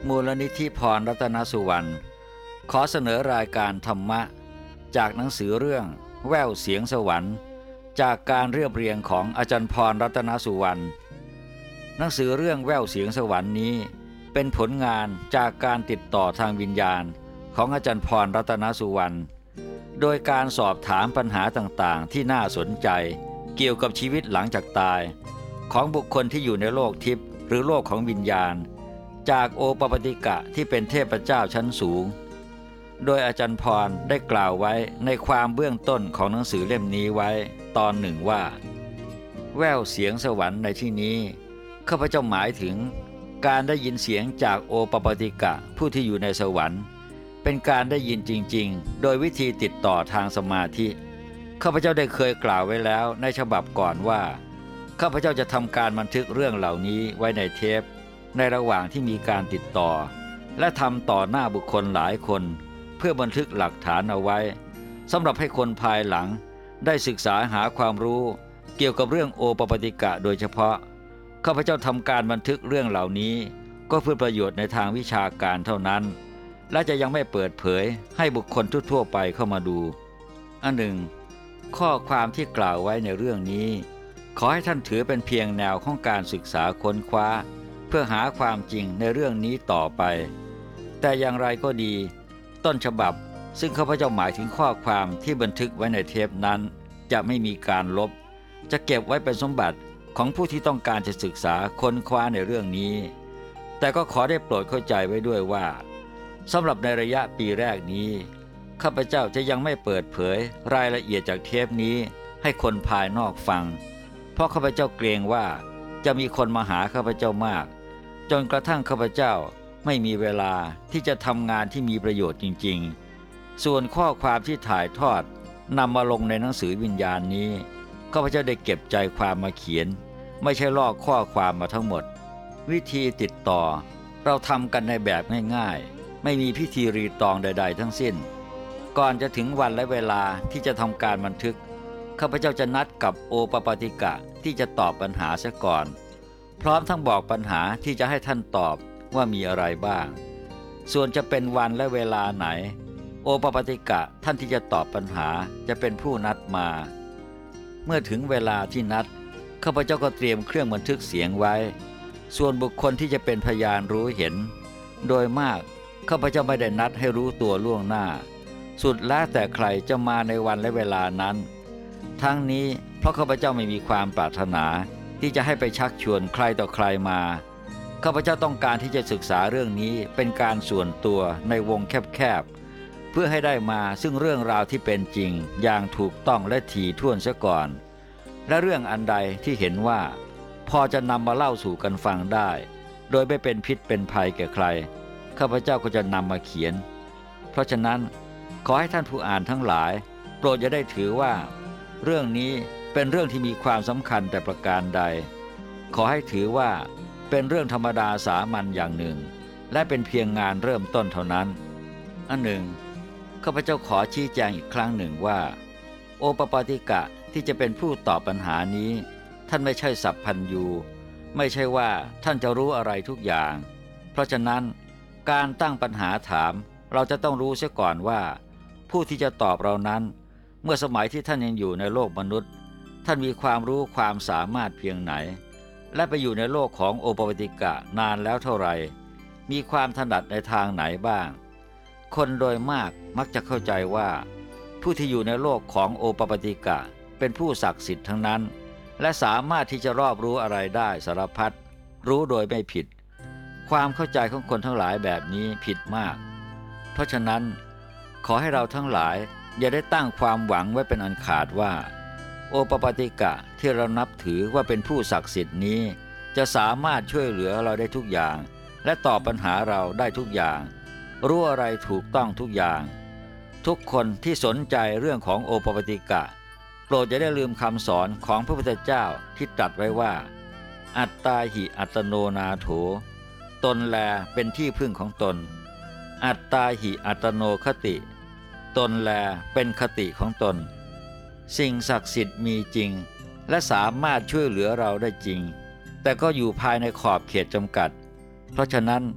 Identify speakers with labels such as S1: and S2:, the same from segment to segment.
S1: มูลนิธิพรรัตนสุวรรณขอเสนอรายการธรรมะจากหนังสือเรื่องแว่วเสียงสวรรค์จากการเรียบเรียงของอาจารย์พรรัตนสุวรรณหนังสือเรื่องแว่วเสียงสวรรค์นี้เป็นผลงานจากการติดต่อทางวิญญาณของอาจารย์พรรัตนสุวรรณโดยการสอบถามปัญหาต่างๆที่น่าสนใจเกี่ยวกับชีวิตหลังจากตายของบุคคลที่อยู่ในโลกทิพย์หรือโลกของวิญญาณจากโอปปติกะที่เป็นเทพเจ้าชั้นสูงโดยอาจารย์พรได้กล่าวไว้ในความเบื้องต้นของหนังสือเล่มนี้ไว้ตอนหนึ่งว่าแว่วเสียงสวรรค์ในที่นี้ข้าพเจ้าหมายถึงการได้ยินเสียงจากโอปปติกะผู้ที่อยู่ในสวรรค์เป็นการได้ยินจริงๆโดยวิธีติดต่อทางสมาธิข้าพเจ้าได้เคยกล่าวไว้แล้วในฉบับก่อนว่าข้าพเจ้าจะทำการบันทึกเรื่องเหล่านี้ไว้ในเทปในระหว่างที่มีการติดต่อและทำต่อหน้าบุคคลหลายคนเพื่อบันทึกหลักฐานเอาไว้สำหรับให้คนภายหลังได้ศึกษาหาความรู้เกี่ยวกับเรื่องโอปปติกะโดยเฉพาะข้าพเจ้าทำการบันทึกเรื่องเหล่านี้ก็เพื่อประโยชน์ในทางวิชาการเท่านั้นและจะยังไม่เปิดเผยให้บุคคลทั่วๆไปเข้ามาดูอันหนึ่งข้อความที่กล่าวไว้ในเรื่องนี้ขอให้ท่านถือเป็นเพียงแนวของการศึกษาค้นคว้าเพื่อหาความจริงในเรื่องนี้ต่อไปแต่อย่างไรก็ดีต้นฉบับซึ่งข้าพเจ้าหมายถึงข้อความที่บันทึกไว้ในเทปนั้นจะไม่มีการลบจะเก็บไว้เป็นสมบัติของผู้ที่ต้องการจะศึกษาค้นคว้าในเรื่องนี้แต่ก็ขอได้โปรดเข้าใจไว้ด้วยว่าสำหรับในระยะปีแรกนี้ข้าพเจ้าจะยังไม่เปิดเผยรายละเอียดจากเทปนี้ให้คนภายนอกฟังเพราะข้าพเจ้าเกรงว่าจะมีคนมาหาข้าพเจ้ามากจนกระทั่งข้าพเจ้าไม่มีเวลาที่จะทำงานที่มีประโยชน์จริงๆส่วนข้อความที่ถ่ายทอดนำมาลงในหนังสือวิญญาณนี้ข้าพเจ้าได้เก็บใจความมาเขียนไม่ใช่ลอกข้อความมาทั้งหมดวิธีติดต่อเราทำกันในแบบง่ายๆไม่มีพิธีรีตองใดๆทั้งสิ้นก่อนจะถึงวันและเวลาที่จะทำการบันทึกข้าพเจ้าจะนัดกับโอปปติกะที่จะตอบปัญหาเสียก่อนพร้อมทั้งบอกปัญหาที่จะให้ท่านตอบว่ามีอะไรบ้างส่วนจะเป็นวันและเวลาไหนโอปปติกะท่านที่จะตอบปัญหาจะเป็นผู้นัดมาเมื่อถึงเวลาที่นัดข้าพเจ้าก็เตรียมเครื่องบันทึกเสียงไว้ส่วนบุคคลที่จะเป็นพยานรู้เห็นโดยมากข้าพเจ้าไม่ได้นัดให้รู้ตัวล่วงหน้าสุดแล้วแต่ใครจะมาในวันและเวลานั้นทั้งนี้เพราะข้าพเจ้าไม่มีความปรารถนาที่จะให้ไปชักชวนใครต่อใครมาข้าพเจ้าต้องการที่จะศึกษาเรื่องนี้เป็นการส่วนตัวในวงแคบๆเพื่อให้ได้มาซึ่งเรื่องราวที่เป็นจริงอย่างถูกต้องและถี่ถ้วนเสียก่อนและเรื่องอันใดที่เห็นว่าพอจะนำมาเล่าสู่กันฟังได้โดยไม่เป็นพิษเป็นภัยแก่ใครข้าพเจ้าก็จะนำมาเขียนเพราะฉะนั้นขอให้ท่านผู้อ่านทั้งหลายโปรดอย่าได้ถือว่าเรื่องนี้เป็นเรื่องที่มีความสำคัญแต่ประการใดขอให้ถือว่าเป็นเรื่องธรรมดาสามัญอย่างหนึ่งและเป็นเพียงงานเริ่มต้นเท่านั้นอันหนึ่งข้าพเจ้าขอชี้แจงอีกครั้งหนึ่งว่าโอปปติกะที่จะเป็นผู้ตอบปัญหานี้ท่านไม่ใช่สัพพัญญูไม่ใช่ว่าท่านจะรู้อะไรทุกอย่างเพราะฉะนั้นการตั้งปัญหาถามเราจะต้องรู้เสียก่อนว่าผู้ที่จะตอบเรานั้นเมื่อสมัยที่ท่านยังอยู่ในโลกมนุษย์ท่านมีความรู้ความสามารถเพียงไหนและไปอยู่ในโลกของโอปปติกะนานแล้วเท่าไหร่มีความถนัดในทางไหนบ้างคนโดยมากมักจะเข้าใจว่าผู้ที่อยู่ในโลกของโอปปติกะเป็นผู้ศักดิ์สิทธิ์ทั้งนั้นและสามารถที่จะรอบรู้อะไรได้สารพัดรู้โดยไม่ผิดความเข้าใจของคนทั้งหลายแบบนี้ผิดมากเพราะฉะนั้นขอให้เราทั้งหลายอย่าได้ตั้งความหวังไว้เป็นอันขาดว่าโอปปติกะที่เรานับถือว่าเป็นผู้ศักดิ์สิทธิ์นี้จะสามารถช่วยเหลือเราได้ทุกอย่างและตอบปัญหาเราได้ทุกอย่างรู้อะไรถูกต้องทุกอย่างทุกคนที่สนใจเรื่องของโอปปติกะโปรดอย่าได้ลืมคำสอนของพระพุทธเจ้าที่ตรัสไว้ว่าอัตตาหิอัตโนนาโถตนแลเป็นที่พึ่งของตนอัตตาหิอัตโนคติตนแลเป็นคติของตนสิ่งศักดิ์สิทธิ์มีจริงและสามารถช่วยเหลือเราได้จริงแต่ก็อยู่ภายในขอบเขตจำกัดเพราะฉะนั้น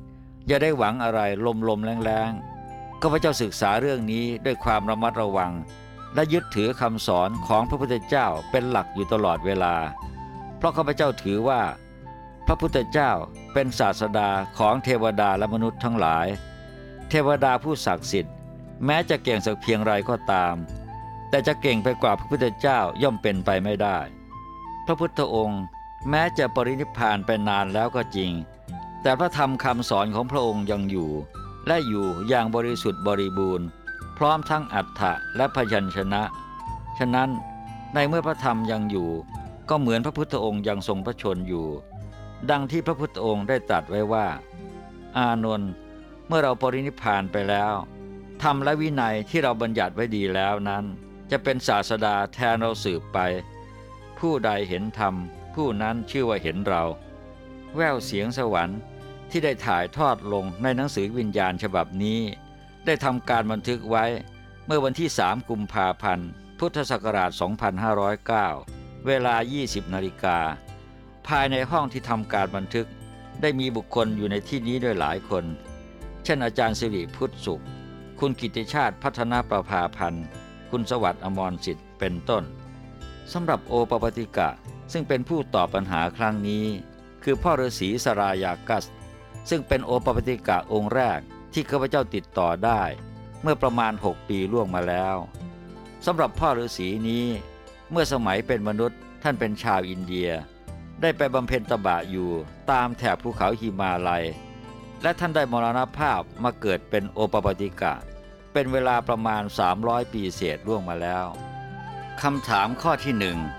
S1: อย่าได้หวังอะไรลมแรงๆข้าพเจ้าศึกษาเรื่องนี้ด้วยความระมัดระวังและยึดถือคำสอนของพระพุทธเจ้าเป็นหลักอยู่ตลอดเวลาเพราะข้าพเจ้าถือว่าพระพุทธเจ้าเป็นศาสดาของเทวดาและมนุษย์ทั้งหลายเทวดาผู้ศักดิ์สิทธิ์แม้จะเก่งสักเพียงไรก็ตามแต่จะเก่งไปกว่าพระพุทธเจ้าย่อมเป็นไปไม่ได้พระพุทธองค์แม้จะปรินิพพานไปนานแล้วก็จริงแต่พระธรรมคำสอนของพระองค์ยังอยู่และอยู่อย่างบริสุทธิ์บริบูรณ์พร้อมทั้งอรรถะและพยัญชนะฉะนั้นในเมื่อพระธรรมยังอยู่ก็เหมือนพระพุทธองค์ยังทรงพระชนอยู่ดังที่พระพุทธองค์ได้ตรัสไว้ว่าอานนท์เมื่อเราปรินิพพานไปแล้วธรรมและวินัยที่เราบัญญัติไว้ดีแล้วนั้นจะเป็นศาสดาแทนเราสืบไปผู้ใดเห็นธรรมผู้นั้นชื่อว่าเห็นเราแว่วเสียงสวรรค์ที่ได้ถ่ายทอดลงในหนังสือวิญญาณฉบับนี้ได้ทำการบันทึกไว้เมื่อวันที่3 กุมภาพันธ์พุทธศักราช 2509 เวลา 20 นาฬิกาภายในห้องที่ทำการบันทึกได้มีบุคคลอยู่ในที่นี้ด้วยหลายคนเช่นอาจารย์สิริพุทธสุขคุณกิตติชาติพัฒนาประภาพันธ์คุณสวัสดิ์อมรสิทธิ์เป็นต้นสำหรับโอปปติกะซึ่งเป็นผู้ตอบปัญหาครั้งนี้คือพ่อฤาษีสรายากัสซึ่งเป็นโอปปติกะองค์แรกที่ข้าพเจ้าติดต่อได้เมื่อประมาณ6 ปีล่วงมาแล้วสำหรับพ่อฤาษีนี้เมื่อสมัยเป็นมนุษย์ท่านเป็นชาวอินเดียได้ไปบำเพ็ญตบะอยู่ตามแถบภูเขาหิมาลัยและท่านได้มรณภาพมาเกิดเป็นโอปปติกะเป็นเวลาประมาณ300 ปีเศษล่วงมาแล้วคำถามข้อที่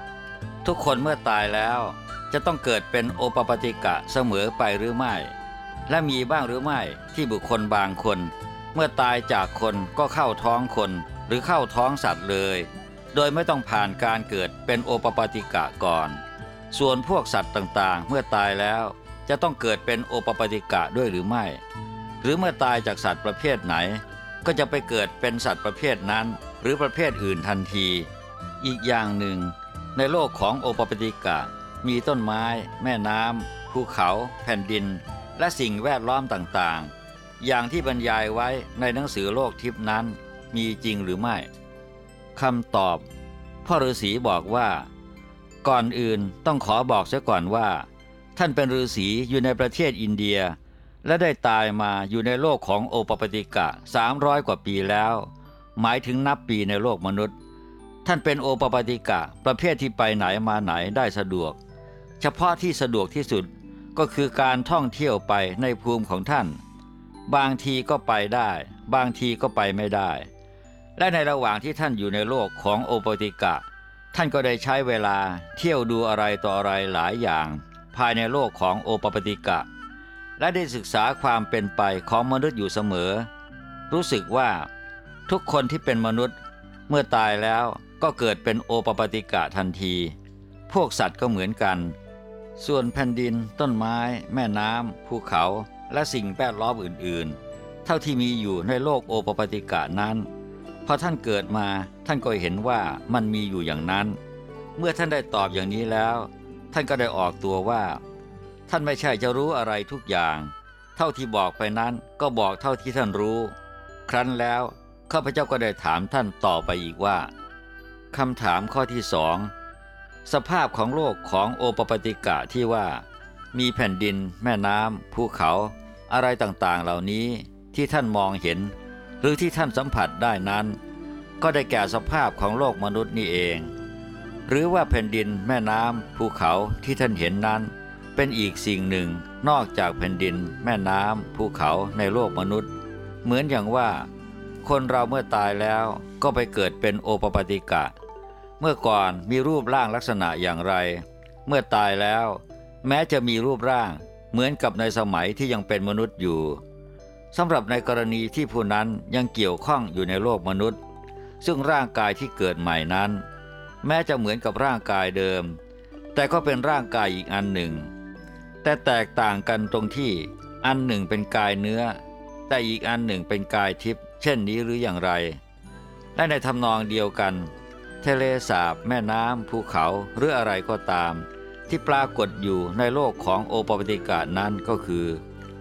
S1: 1ทุกคนเมื่อตายแล้วจะต้องเกิดเป็นโอปปติกะเสมอไปหรือไม่และมีบ้างหรือไม่ที่บุคคลบางคนเมื่อตายจากคนก็เข้าท้องคนหรือเข้าท้องสัตว์เลยโดยไม่ต้องผ่านการเกิดเป็นโอปปติกะก่อนส่วนพวกสัตว์ต่างๆเมื่อตายแล้วจะต้องเกิดเป็นโอปปติกะด้วยหรือไม่หรือเมื่อตายจากสัตว์ประเภทไหนก็จะไปเกิดเป็นสัตว์ประเภทนั้นหรือประเภทอื่นทันทีอีกอย่างหนึ่งในโลกของโอปปติกะมีต้นไม้แม่น้ำภูเขาแผ่นดินและสิ่งแวดล้อมต่างๆอย่างที่บรรยายไว้ในหนังสือโลกทิพย์นั้นมีจริงหรือไม่คำตอบพ่อฤาษีบอกว่าก่อนอื่นต้องขอบอกเสียก่อนว่าท่านเป็นฤาษีอยู่ในประเทศอินเดียและได้ตายมาอยู่ในโลกของโอปปติกะ300 กว่าปีแล้วหมายถึงนับปีในโลกมนุษย์ท่านเป็นโอปปติกะประเภทที่ไปไหนมาไหนได้สะดวกเฉพาะที่สะดวกที่สุดก็คือการท่องเที่ยวไปในภูมิของท่านบางทีก็ไปได้บางทีก็ไปไม่ได้และในระหว่างที่ท่านอยู่ในโลกของโอปปติกะท่านก็ได้ใช้เวลาเที่ยวดูอะไรต่ออะไรหลายอย่างภายในโลกของโอปปติกะและได้ศึกษาความเป็นไปของมนุษย์อยู่เสมอรู้สึกว่าทุกคนที่เป็นมนุษย์เมื่อตายแล้วก็เกิดเป็นโอปปติกะทันทีพวกสัตว์ก็เหมือนกันส่วนแผ่นดินต้นไม้แม่น้ำภูเขาและสิ่งแวดล้อมอื่นๆเท่าที่มีอยู่ในโลกโอปปติกะนั้นพอท่านเกิดมาท่านก็เห็นว่ามันมีอยู่อย่างนั้นเมื่อท่านได้ตอบอย่างนี้แล้วท่านก็ได้ออกตัวว่าท่านไม่ใช่จะรู้อะไรทุกอย่างเท่าที่บอกไปนั้นก็บอกเท่าที่ท่านรู้ครั้นแล้วข้าพเจ้าก็ได้ถามท่านต่อไปอีกว่าคำถามข้อที่2สภาพของโลกของโอปปติกะที่ว่ามีแผ่นดินแม่น้ำภูเขาอะไรต่างๆเหล่านี้ที่ท่านมองเห็นหรือที่ท่านสัมผัสได้นั้นก็ได้แก่สภาพของโลกมนุษย์นี่เองหรือว่าแผ่นดินแม่น้ำภูเขาที่ท่านเห็นนั้นเป็นอีกสิ่งหนึ่งนอกจากแผ่นดินแม่น้ำภูเขาในโลกมนุษย์เหมือนอย่างว่าคนเราเมื่อตายแล้วก็ไปเกิดเป็นโอปปติกะเมื่อก่อนมีรูปร่างลักษณะอย่างไรเมื่อตายแล้วแม้จะมีรูปร่างเหมือนกับในสมัยที่ยังเป็นมนุษย์อยู่สำหรับในกรณีที่ผู้นั้นยังเกี่ยวข้องอยู่ในโลกมนุษย์ซึ่งร่างกายที่เกิดใหม่นั้นแม้จะเหมือนกับร่างกายเดิมแต่ก็เป็นร่างกายอีกอันหนึ่งแต่แตกต่างกันตรงที่อันหนึ่งเป็นกายเนื้อแต่อีกอันหนึ่งเป็นกายทิพย์เช่นนี้หรืออย่างไรและในทำนองเดียวกันทะเลสาบแม่น้ำภูเขาหรืออะไรก็ตามที่ปรากฏอยู่ในโลกของโอปปติกะนั้นก็คือ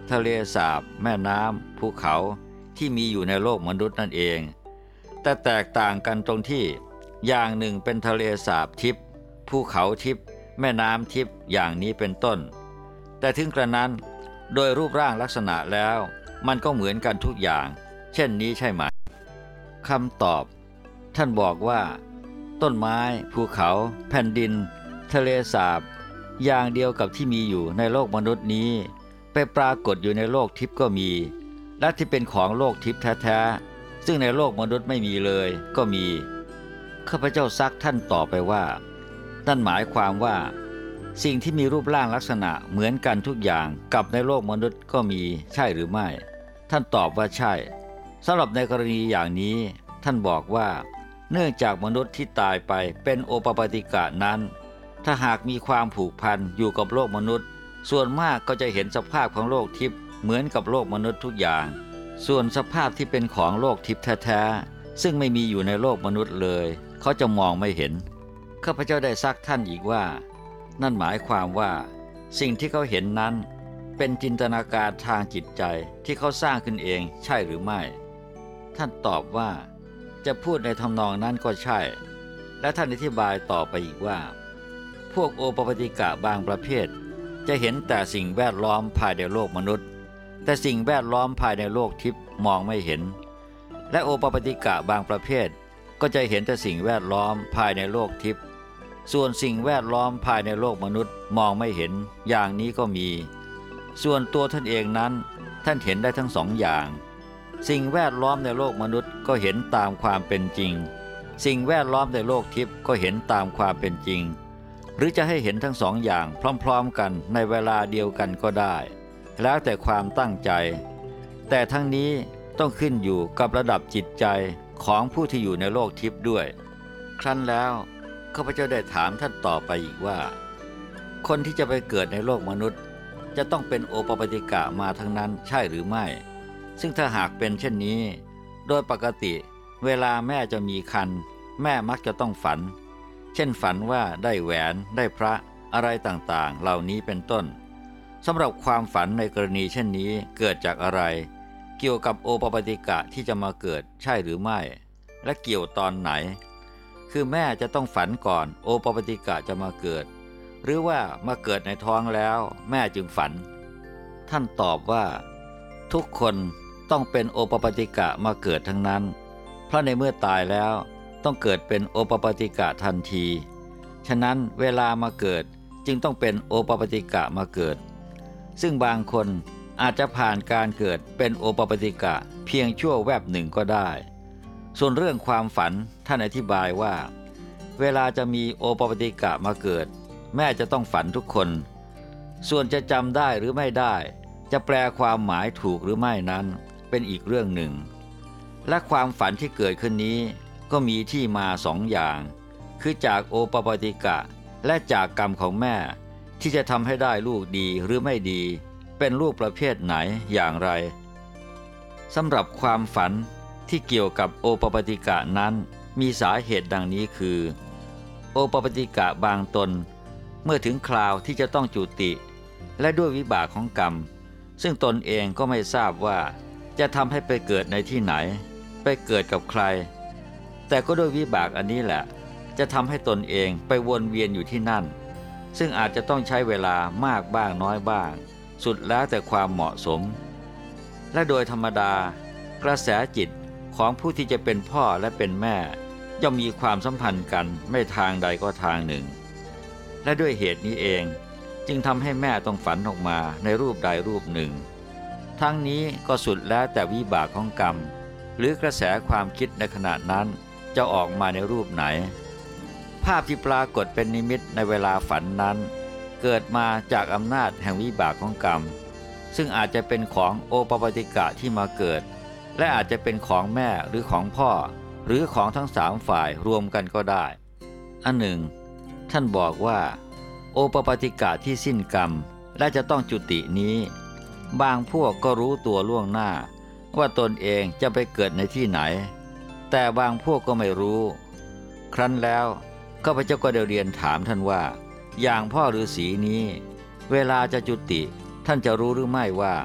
S1: ทะเลสาบแม่น้ำภูเขาที่มีอยู่ในโลกมนุษย์นั่นเองแต่แตกต่างกันตรงที่อย่างหนึ่งเป็นทะเลสาบทิพย์ภูเขาทิพย์แม่น้ำทิพย์อย่างนี้เป็นต้นแต่ถึงกระนั้นโดยรูปร่างลักษณะแล้วมันก็เหมือนกันทุกอย่างเช่นนี้ใช่ไหมคำตอบท่านบอกว่าต้นไม้ภูเขาแผ่นดินทะเลสาบอย่างเดียวกับที่มีอยู่ในโลกมนุษย์นี้ไปปรากฏอยู่ในโลกทิพย์ก็มีและที่เป็นของโลกทิพย์แท้ๆซึ่งในโลกมนุษย์ไม่มีเลยก็มีข้าพเจ้าซักท่านต่อไปว่านั่นหมายความว่าสิ่งที่มีรูปร่างลักษณะเหมือนกันทุกอย่างกับในโลกมนุษย์ก็มีใช่หรือไม่ท่านตอบว่าใช่สำหรับในกรณีอย่างนี้ท่านบอกว่าเนื่องจากมนุษย์ที่ตายไปเป็นโอปปาติกะนั้นถ้าหากมีความผูกพันอยู่กับโลกมนุษย์ส่วนมากก็จะเห็นสภาพของโลกทิพย์เหมือนกับโลกมนุษย์ทุกอย่างส่วนสภาพที่เป็นของโลกทิพย์แท้ๆซึ่งไม่มีอยู่ในโลกมนุษย์เลยเขาจะมองไม่เห็นข้าพเจ้าได้ซักท่านอีกว่านั่นหมายความว่าสิ่งที่เขาเห็นนั้นเป็นจินตนาการทางจิตใจที่เขาสร้างขึ้นเองใช่หรือไม่ท่านตอบว่าจะพูดในทำนองนั้นก็ใช่และท่านอธิบายต่อไปอีกว่าพวกโอปปาติกะบางประเภทจะเห็นแต่สิ่งแวดล้อมภายในโลกมนุษย์แต่สิ่งแวดล้อมภายในโลกทิพย์มองไม่เห็นและโอปปาติกะบางประเภทก็จะเห็นแต่สิ่งแวดล้อมภายในโลกทิพย์ส่วนสิ่งแวดล้อมภายในโลกมนุษย์มองไม่เห็นอย่างนี้ก็มีส่วนตัวท่านเองนั้นท่านเห็นได้ทั้งสองอย่างสิ่งแวดล้อมในโลกมนุษย์ก็เห็นตามความเป็นจริงสิ่งแวดล้อมในโลกทิพย์ก็เห็นตามความเป็นจริงหรือจะให้เห็นทั้งสองอย่างพร้อมๆกันในเวลาเดียวกันก็ได้แล้วแต่ความตั้งใจแต่ทั้งนี้ต้องขึ้นอยู่กับระดับจิตใจของผู้ที่อยู่ในโลกทิพย์ด้วยครั้นแล้วข้าพเจ้าได้ถามท่านต่อไปอีกว่าคนที่จะไปเกิดในโลกมนุษย์จะต้องเป็นโอปปาติกะมาทั้งนั้นใช่หรือไม่ซึ่งถ้าหากเป็นเช่นนี้โดยปกติเวลาแม่จะมีครรภ์แม่มักจะต้องฝันเช่นฝันว่าได้แหวนได้พระอะไรต่างๆเหล่านี้เป็นต้นสำหรับความฝันในกรณีเช่นนี้เกิดจากอะไรเกี่ยวกับโอปปาติกะที่จะมาเกิดใช่หรือไม่และเกี่ยวตอนไหนคือแม่จะต้องฝันก่อนโอปปาติกะจะมาเกิดหรือว่ามาเกิดในท้องแล้วแม่จึงฝันท่านตอบว่าทุกคนต้องเป็นโอปปาติกะมาเกิดทั้งนั้นเพราะในเมื่อตายแล้วต้องเกิดเป็นโอปปาติกะทันทีฉะนั้นเวลามาเกิดจึงต้องเป็นโอปปาติกะมาเกิดซึ่งบางคนอาจจะผ่านการเกิดเป็นโอปปาติกะเพียงชั่วแวบหนึ่งก็ได้ส่วนเรื่องความฝันท่านอธิบายว่าเวลาจะมีโอปปาติกะมาเกิดแม่จะต้องฝันทุกคนส่วนจะจำได้หรือไม่ได้จะแปลความหมายถูกหรือไม่นั้นเป็นอีกเรื่องหนึ่งและความฝันที่เกิดขึ้นนี้ก็มีที่มาสองอย่างคือจากโอปปาติกะและจากกรรมของแม่ที่จะทำให้ได้ลูกดีหรือไม่ดีเป็นลูกประเภทไหนอย่างไรสำหรับความฝันที่เกี่ยวกับโอปปาติกะนั้นมีสาเหตุดังนี้คือโอปปาติกะบางตนเมื่อถึงคราวที่จะต้องจุติและด้วยวิบากของกรรมซึ่งตนเองก็ไม่ทราบว่าจะทำให้ไปเกิดในที่ไหนไปเกิดกับใครแต่ก็ด้วยวิบากอันนี้แหละจะทำให้ตนเองไปวนเวียนอยู่ที่นั่นซึ่งอาจจะต้องใช้เวลามากบ้างน้อยบ้างสุดแล้วแต่ความเหมาะสมและโดยธรรมดากระแสจิตของผู้ที่จะเป็นพ่อและเป็นแม่ย่อมมีความสัมพันธ์กันไม่ทางใดก็ทางหนึ่งและด้วยเหตุนี้เองจึงทำให้แม่ต้องฝันออกมาในรูปใดรูปหนึ่งทั้งนี้ก็สุดแล้วแต่วิบากของกรรมหรือกระแสความคิดในขณะนั้นจะออกมาในรูปไหนภาพที่ปรากฏเป็นนิมิตในเวลาฝันนั้นเกิดมาจากอำนาจแห่งวิบากของกรรมซึ่งอาจจะเป็นของโอปปาติกะที่มาเกิดและอาจจะเป็นของแม่หรือของพ่อหรือของทั้งสามฝ่ายรวมกันก็ได้อันหนึ่งท่านบอกว่าโอปปาติกะที่สิ้นกรรมและจะต้องจุตินี้บางพวกก็รู้ตัวล่วงหน้าว่าตนเองจะไปเกิดในที่ไหนแต่บางพวกก็ไม่รู้ครั้นแล้วข้าพเจ้าก็ได้เรียนถามท่านว่าอย่างพ่อฤาษีนี้เวลาจะจุติท่านจะรู้หรือไม่ว่า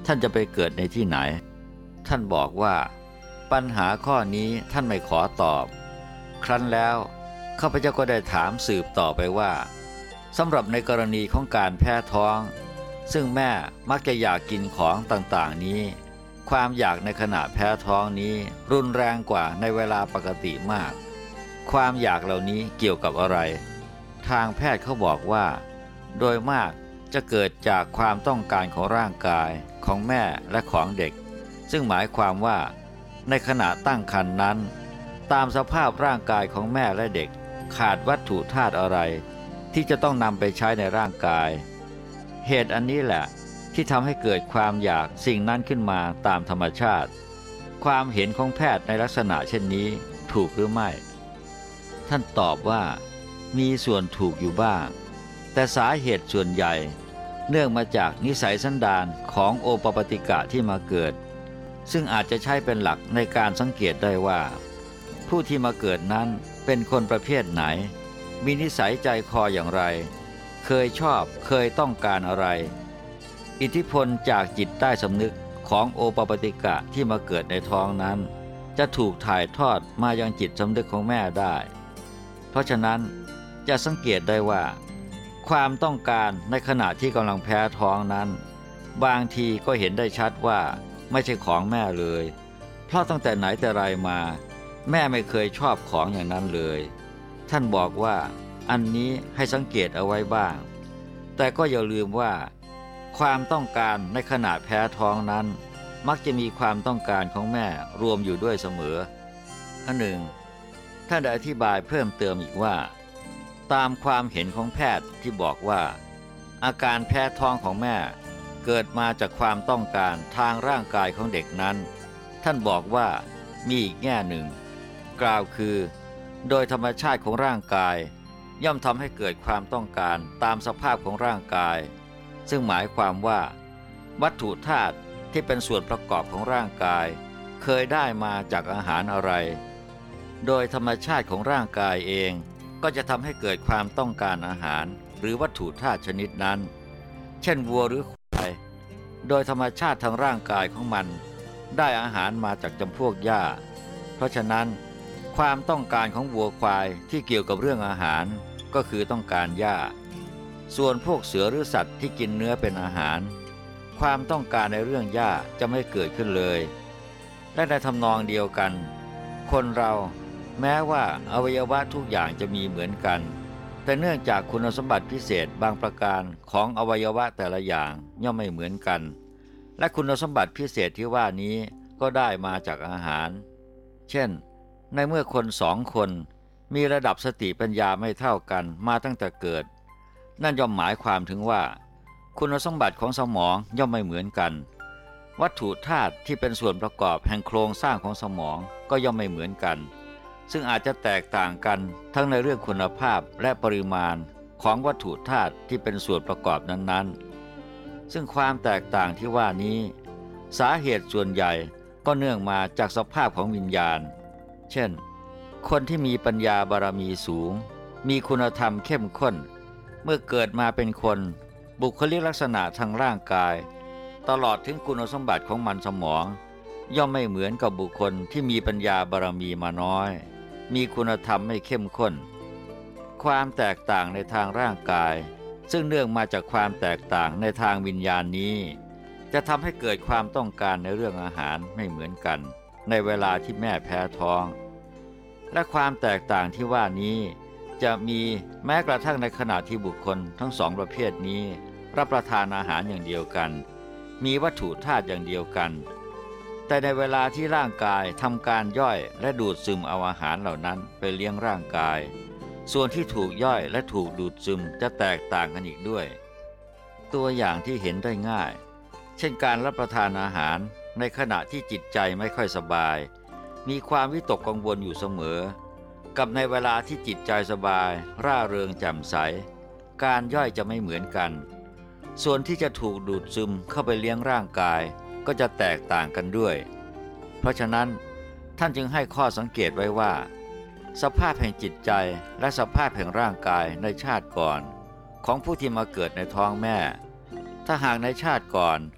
S1: ท่านจะไปเกิดในที่ไหนท่านบอกว่าปัญหาข้อนี้ท่านไม่ขอตอบครั้นแล้วข้าพเจ้าก็ได้ถามสืบต่อไปว่าสำหรับในกรณีของการแพ้ท้องซึ่งแม่มักจะอยากกินของต่างๆนี้ความอยากในขณะแพ้ท้องนี้รุนแรงกว่าในเวลาปกติมากความอยากเหล่านี้เกี่ยวกับอะไรทางแพทย์เขาบอกว่าโดยมากจะเกิดจากความต้องการของร่างกายของแม่และของเด็กซึ่งหมายความว่าในขณะตั้งครรภ์นั้นตามสภาพร่างกายของแม่และเด็กขาดวัตถุธาตุอะไรที่จะต้องนำไปใช้ในร่างกายเหตุอันนี้แหละที่ทำให้เกิดความอยากสิ่งนั้นขึ้นมาตามธรรมชาติความเห็นของแพทย์ในลักษณะเช่นนี้ถูกหรือไม่ท่านตอบว่ามีส่วนถูกอยู่บ้างแต่สาเหตุส่วนใหญ่เนื่องมาจากนิสัยสันดานของโอปปติกะที่มาเกิดซึ่งอาจจะใช้เป็นหลักในการสังเกตได้ว่าผู้ที่มาเกิดนั้นเป็นคนประเภทไหนมีนิสัยใจคออย่างไรเคยชอบเคยต้องการอะไรอิทธิพลจากจิตใต้สำนึกของโอปปติกะที่มาเกิดในท้องนั้นจะถูกถ่ายทอดมายังจิตสำนึกของแม่ได้เพราะฉะนั้นจะสังเกตได้ว่าความต้องการในขณะที่กำลังแพ้ท้องนั้นบางทีก็เห็นได้ชัดว่าไม่ใช่ของแม่เลยเพราะตั้งแต่ไหนแต่ไรมาแม่ไม่เคยชอบของอย่างนั้นเลยท่านบอกว่าอันนี้ให้สังเกตเอาไว้บ้างแต่ก็อย่าลืมว่าความต้องการในขณะแพ้ท้องนั้นมักจะมีความต้องการของแม่รวมอยู่ด้วยเสมออันหนึ่งท่านได้อธิบายเพิ่มเติมอีกว่าตามความเห็นของแพทย์ที่บอกว่าอาการแพ้ท้องของแม่เกิดมาจากความต้องการทางร่างกายของเด็กนั้นท่านบอกว่ามีอีกแง่หนึ่งกล่าวคือโดยธรรมชาติของร่างกายย่อมทำให้เกิดความต้องการตามสภาพของร่างกายซึ่งหมายความว่าวัตถุธาตุที่เป็นส่วนประกอบของร่างกายเคยได้มาจากอาหารอะไรโดยธรรมชาติของร่างกายเองก็จะทำให้เกิดความต้องการอาหารหรือวัตถุธาตุชนิดนั้นเช่นวัวหรือควายโดยธรรมชาติทางร่างกายของมันได้อาหารมาจากจำพวกหญ้าเพราะฉะนั้นความต้องการของวัวควายที่เกี่ยวกับเรื่องอาหารก็คือต้องการหญ้าส่วนพวกเสือหรือสัตว์ที่กินเนื้อเป็นอาหารความต้องการในเรื่องหญ้าจะไม่เกิดขึ้นเลยและในทำนองเดียวกันคนเราแม้ว่าอวัยวะทุกอย่างจะมีเหมือนกันแต่เนื่องจากคุณสมบัติพิเศษบางประการของอวัยวะแต่ละอย่างย่อมไม่เหมือนกันและคุณสมบัติพิเศษที่ว่านี้ก็ได้มาจากอาหารเช่นในเมื่อคนสองคนมีระดับสติปัญญาไม่เท่ากันมาตั้งแต่เกิดนั่นย่อมหมายความถึงว่าคุณสมบัติของสมองย่อมไม่เหมือนกันวัตถุธาตุที่เป็นส่วนประกอบแห่งโครงสร้างของสมองก็ย่อมไม่เหมือนกันซึ่งอาจจะแตกต่างกันทั้งในเรื่องคุณภาพและปริมาณของวัตถุธาตุที่เป็นส่วนประกอบนั้นๆซึ่งความแตกต่างที่ว่านี้สาเหตุส่วนใหญ่ก็เนื่องมาจากสภาพของวิญญาณเช่นคนที่มีปัญญาบารมีสูงมีคุณธรรมเข้มข้นเมื่อเกิดมาเป็นคนบุคลิกลักษณะทางร่างกายตลอดถึงคุณสมบัติของมันสมองย่อมไม่เหมือนกับบุคคลที่มีปัญญาบารมีมาน้อยมีคุณธรรมไม่เข้มข้นความแตกต่างในทางร่างกายซึ่งเนื่องมาจากความแตกต่างในทางวิญญาณนี้จะทำให้เกิดความต้องการในเรื่องอาหารไม่เหมือนกันในเวลาที่แม่แพ้ท้องและความแตกต่างที่ว่านี้จะมีแม้กระทั่งในขณะที่บุคคลทั้งสองประเภทนี้รับประทานอาหารอย่างเดียวกันมีวัตถุธาตุอย่างเดียวกันแต่ในเวลาที่ร่างกายทำการย่อยและดูดซึมเอาอาหารเหล่านั้นไปเลี้ยงร่างกายส่วนที่ถูกย่อยและถูกดูดซึมจะแตกต่างกันอีกด้วยตัวอย่างที่เห็นได้ง่ายเช่นการรับประทานอาหารในขณะที่จิตใจไม่ค่อยสบายมีความวิตกกังวลอยู่เสมอกับในเวลาที่จิตใจสบายร่าเริงแจ่มใสการย่อยจะไม่เหมือนกันส่วนที่จะถูกดูดซึมเข้าไปเลี้ยงร่างกายก็จะแตกต่างกันด้วยเพราะฉะนั้นท่านจึงให้ข้อสังเกตไว้ว่าสภาพแห่งจิตใจและสภาพแห่งร่างกายในชาติก่อนของผู้ที่มาเกิดในท้องแม่ถ้าหากในชาติก่อน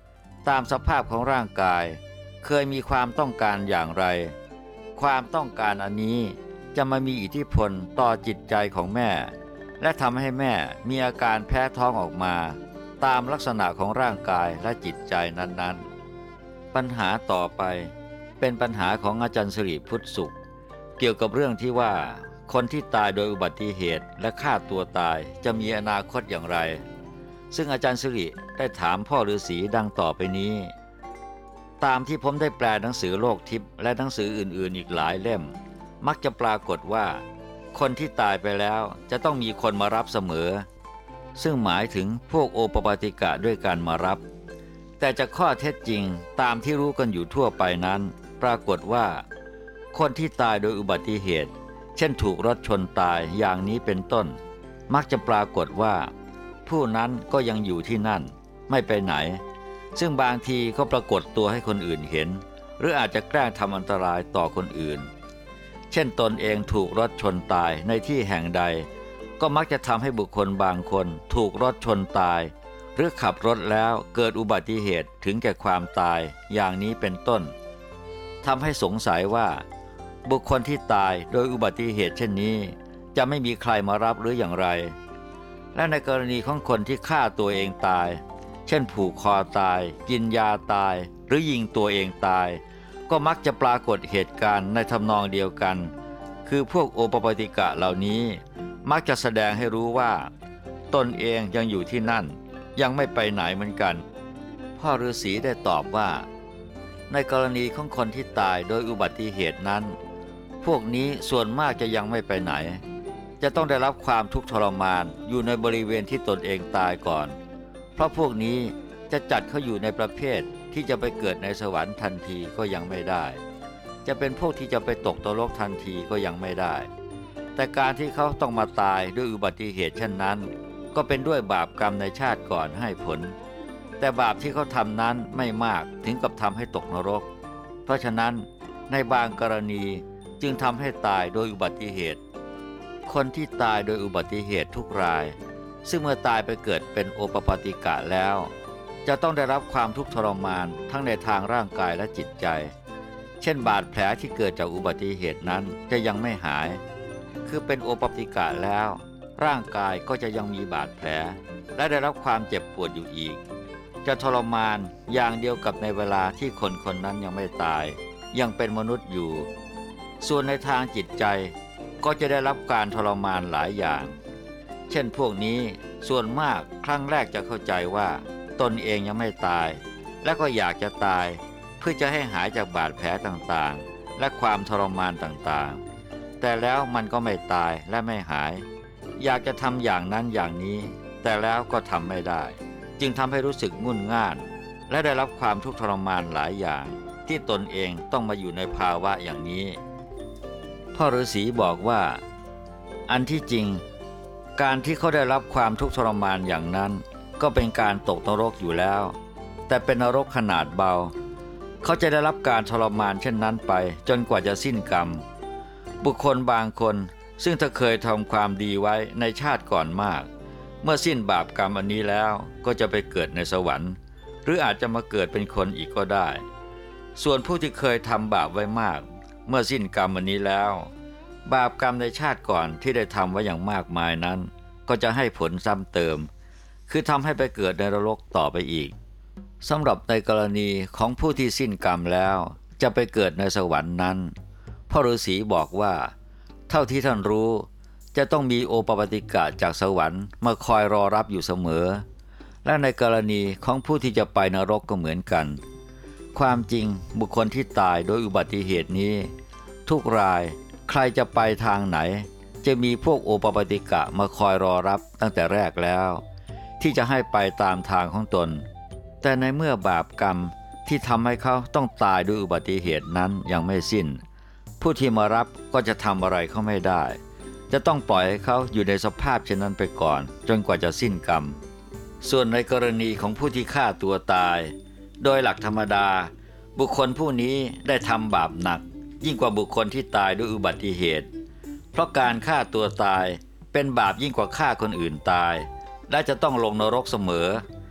S1: ตามสภาพของร่างกายเคยมีความต้องการอย่างไรความต้องการอันนี้จะมามีอิทธิพลต่อจิตใจของแม่และทำให้แม่มีอาการแพ้ท้องออกมาตามลักษณะของร่างกายและจิตใจนั้นๆปัญหาต่อไปเป็นปัญหาของอาจารย์สิริพุทธสุขเกี่ยวกับเรื่องที่ว่าคนที่ตายโดยอุบัติเหตุและฆ่าตัวตายจะมีอนาคตอย่างไรซึ่งอาจารย์สิริได้ถามพ่อฤาษีดังต่อไปนี้ตามที่ผมได้แปลหนังสือโลกทิพย์และหนังสืออื่นๆอีกหลายเล่มมักจะปรากฏว่าคนที่ตายไปแล้วจะต้องมีคนมารับเสมอซึ่งหมายถึงพวกโอปปาติกะด้วยการมารับแต่จากข้อเท็จจริงตามที่รู้กันอยู่ทั่วไปนั้นปรากฏว่าคนที่ตายโดยอุบัติเหตุเช่นถูกรถชนตายอย่างนี้เป็นต้นมักจะปรากฏว่าผู้นั้นก็ยังอยู่ที่นั่นไม่ไปไหนซึ่งบางทีก็ปรากฏตัวให้คนอื่นเห็นหรืออาจจะแกล้งทำอันตรายต่อคนอื่นเช่นตนเองถูกรถชนตายในที่แห่งใดก็มักจะทำให้บุคคลบางคนถูกรถชนตายหรือขับรถแล้วเกิดอุบัติเหตุถึงแก่ความตายอย่างนี้เป็นต้นทำให้สงสัยว่าบุคคลที่ตายโดยอุบัติเหตุเช่นนี้จะไม่มีใครมารับหรืออย่างไรและในกรณีของคนที่ฆ่าตัวเองตายเช่นผูกคอตายกินยาตายหรือยิงตัวเองตายก็มักจะปรากฏเหตุการณ์ในทำนองเดียวกันคือพวกโอปปาติกะเหล่านี้มักจะแสดงให้รู้ว่าตนเองยังอยู่ที่นั่นยังไม่ไปไหนเหมือนกันพ่อฤาษีได้ตอบว่าในกรณีของคนที่ตายโดยอุบัติเหตุนั้นพวกนี้ส่วนมากจะยังไม่ไปไหนจะต้องได้รับความทุกข์ทรมานอยู่ในบริเวณที่ตนเองตายก่อนเพราะพวกนี้จะจัดเขาอยู่ในประเภทที่จะไปเกิดในสวรรค์ทันทีก็ยังไม่ได้จะเป็นพวกที่จะไปตกนรกทันทีก็ยังไม่ได้แต่การที่เขาต้องมาตายด้วยอุบัติเหตุเช่นนั้นก็เป็นด้วยบาปกรรมในชาติก่อนให้ผลแต่บาปที่เขาทำนั้นไม่มากถึงกับทำให้ตกนรกเพราะฉะนั้นในบางกรณีจึงทำให้ตายโดยอุบัติเหตุคนที่ตายโดยอุบัติเหตุทุกรายซึ่งเมื่อตายไปเกิดเป็นโอปปาติกะแล้วจะต้องได้รับความทุกข์ทรมานทั้งในทางร่างกายและจิตใจเช่นบาดแผลที่เกิดจากอุบัติเหตุนั้นจะยังไม่หายคือเป็นโอปปาติกะแล้วร่างกายก็จะยังมีบาดแผลและได้รับความเจ็บปวดอยู่อีกจะทรมานอย่างเดียวกับในเวลาที่คนคนนั้นยังไม่ตายยังเป็นมนุษย์อยู่ส่วนในทางจิตใจก็จะได้รับการทรมานหลายอย่างเช่นพวกนี้ส่วนมากครั้งแรกจะเข้าใจว่าตนเองยังไม่ตายและก็อยากจะตายเพื่อจะให้หายจากบาดแผลต่างๆและความทรมานต่างๆแต่แล้วมันก็ไม่ตายและไม่หายอยากจะทำอย่างนั้นอย่างนี้แต่แล้วก็ทำไม่ได้จึงทำให้รู้สึกงุ่นง่านและได้รับความทุกข์ทรมานหลายอย่างที่ตนเองต้องมาอยู่ในภาวะอย่างนี้พ่อฤาษีบอกว่าอันที่จริงการที่เขาได้รับความทุกข์ทรมานอย่างนั้นก็เป็นการตกนรกอยู่แล้วแต่เป็นนรกขนาดเบาเขาจะได้รับการทรมานเช่นนั้นไปจนกว่าจะสิ้นกรรมบุคคลบางคนซึ่งถ้าเคยทำความดีไว้ในชาติก่อนมากเมื่อสิ้นบาปกรรมอันนี้แล้วก็จะไปเกิดในสวรรค์หรืออาจจะมาเกิดเป็นคนอีกก็ได้ส่วนผู้ที่เคยทำบาปไว้มากเมื่อสิ้นกรรมอันนี้แล้วบาปกรรมในชาติก่อนที่ได้ทำไว้อย่างมากมายนั้นก็จะให้ผลซ้ำเติมคือทำให้ไปเกิดในนรกต่อไปอีกสำหรับในกรณีของผู้ที่สิ้นกรรมแล้วจะไปเกิดในสวรรค์นั้นพ่อฤาษีบอกว่าเท่าที่ท่านรู้จะต้องมีโอปปาติกะจากสวรรค์มาคอยรอรับอยู่เสมอและในกรณีของผู้ที่จะไปนรกก็เหมือนกันความจริงบุคคลที่ตายโดยอุบัติเหตุนี้ทุกรายใครจะไปทางไหนจะมีพวกโอปปาติกะมาคอยรอรับตั้งแต่แรกแล้วที่จะให้ไปตามทางของตนแต่ในเมื่อบาปกรรมที่ทำให้เขาต้องตายด้วยอุบัติเหตุนั้นยังไม่สิ้นผู้ที่มารับก็จะทำอะไรเขาไม่ได้จะต้องปล่อยให้เขาอยู่ในสภาพเช่นนั้นไปก่อนจนกว่าจะสิ้นกรรมส่วนในกรณีของผู้ที่ฆ่าตัวตายโดยหลักธรรมดาบุคคลผู้นี้ได้ทำบาปหนักยิ่งกว่าบุคคลที่ตายด้วยอุบัติเหตุเพราะการฆ่าตัวตายเป็นบาปยิ่งกว่าฆ่าคนอื่นตายและจะต้องลงนรกเสมอ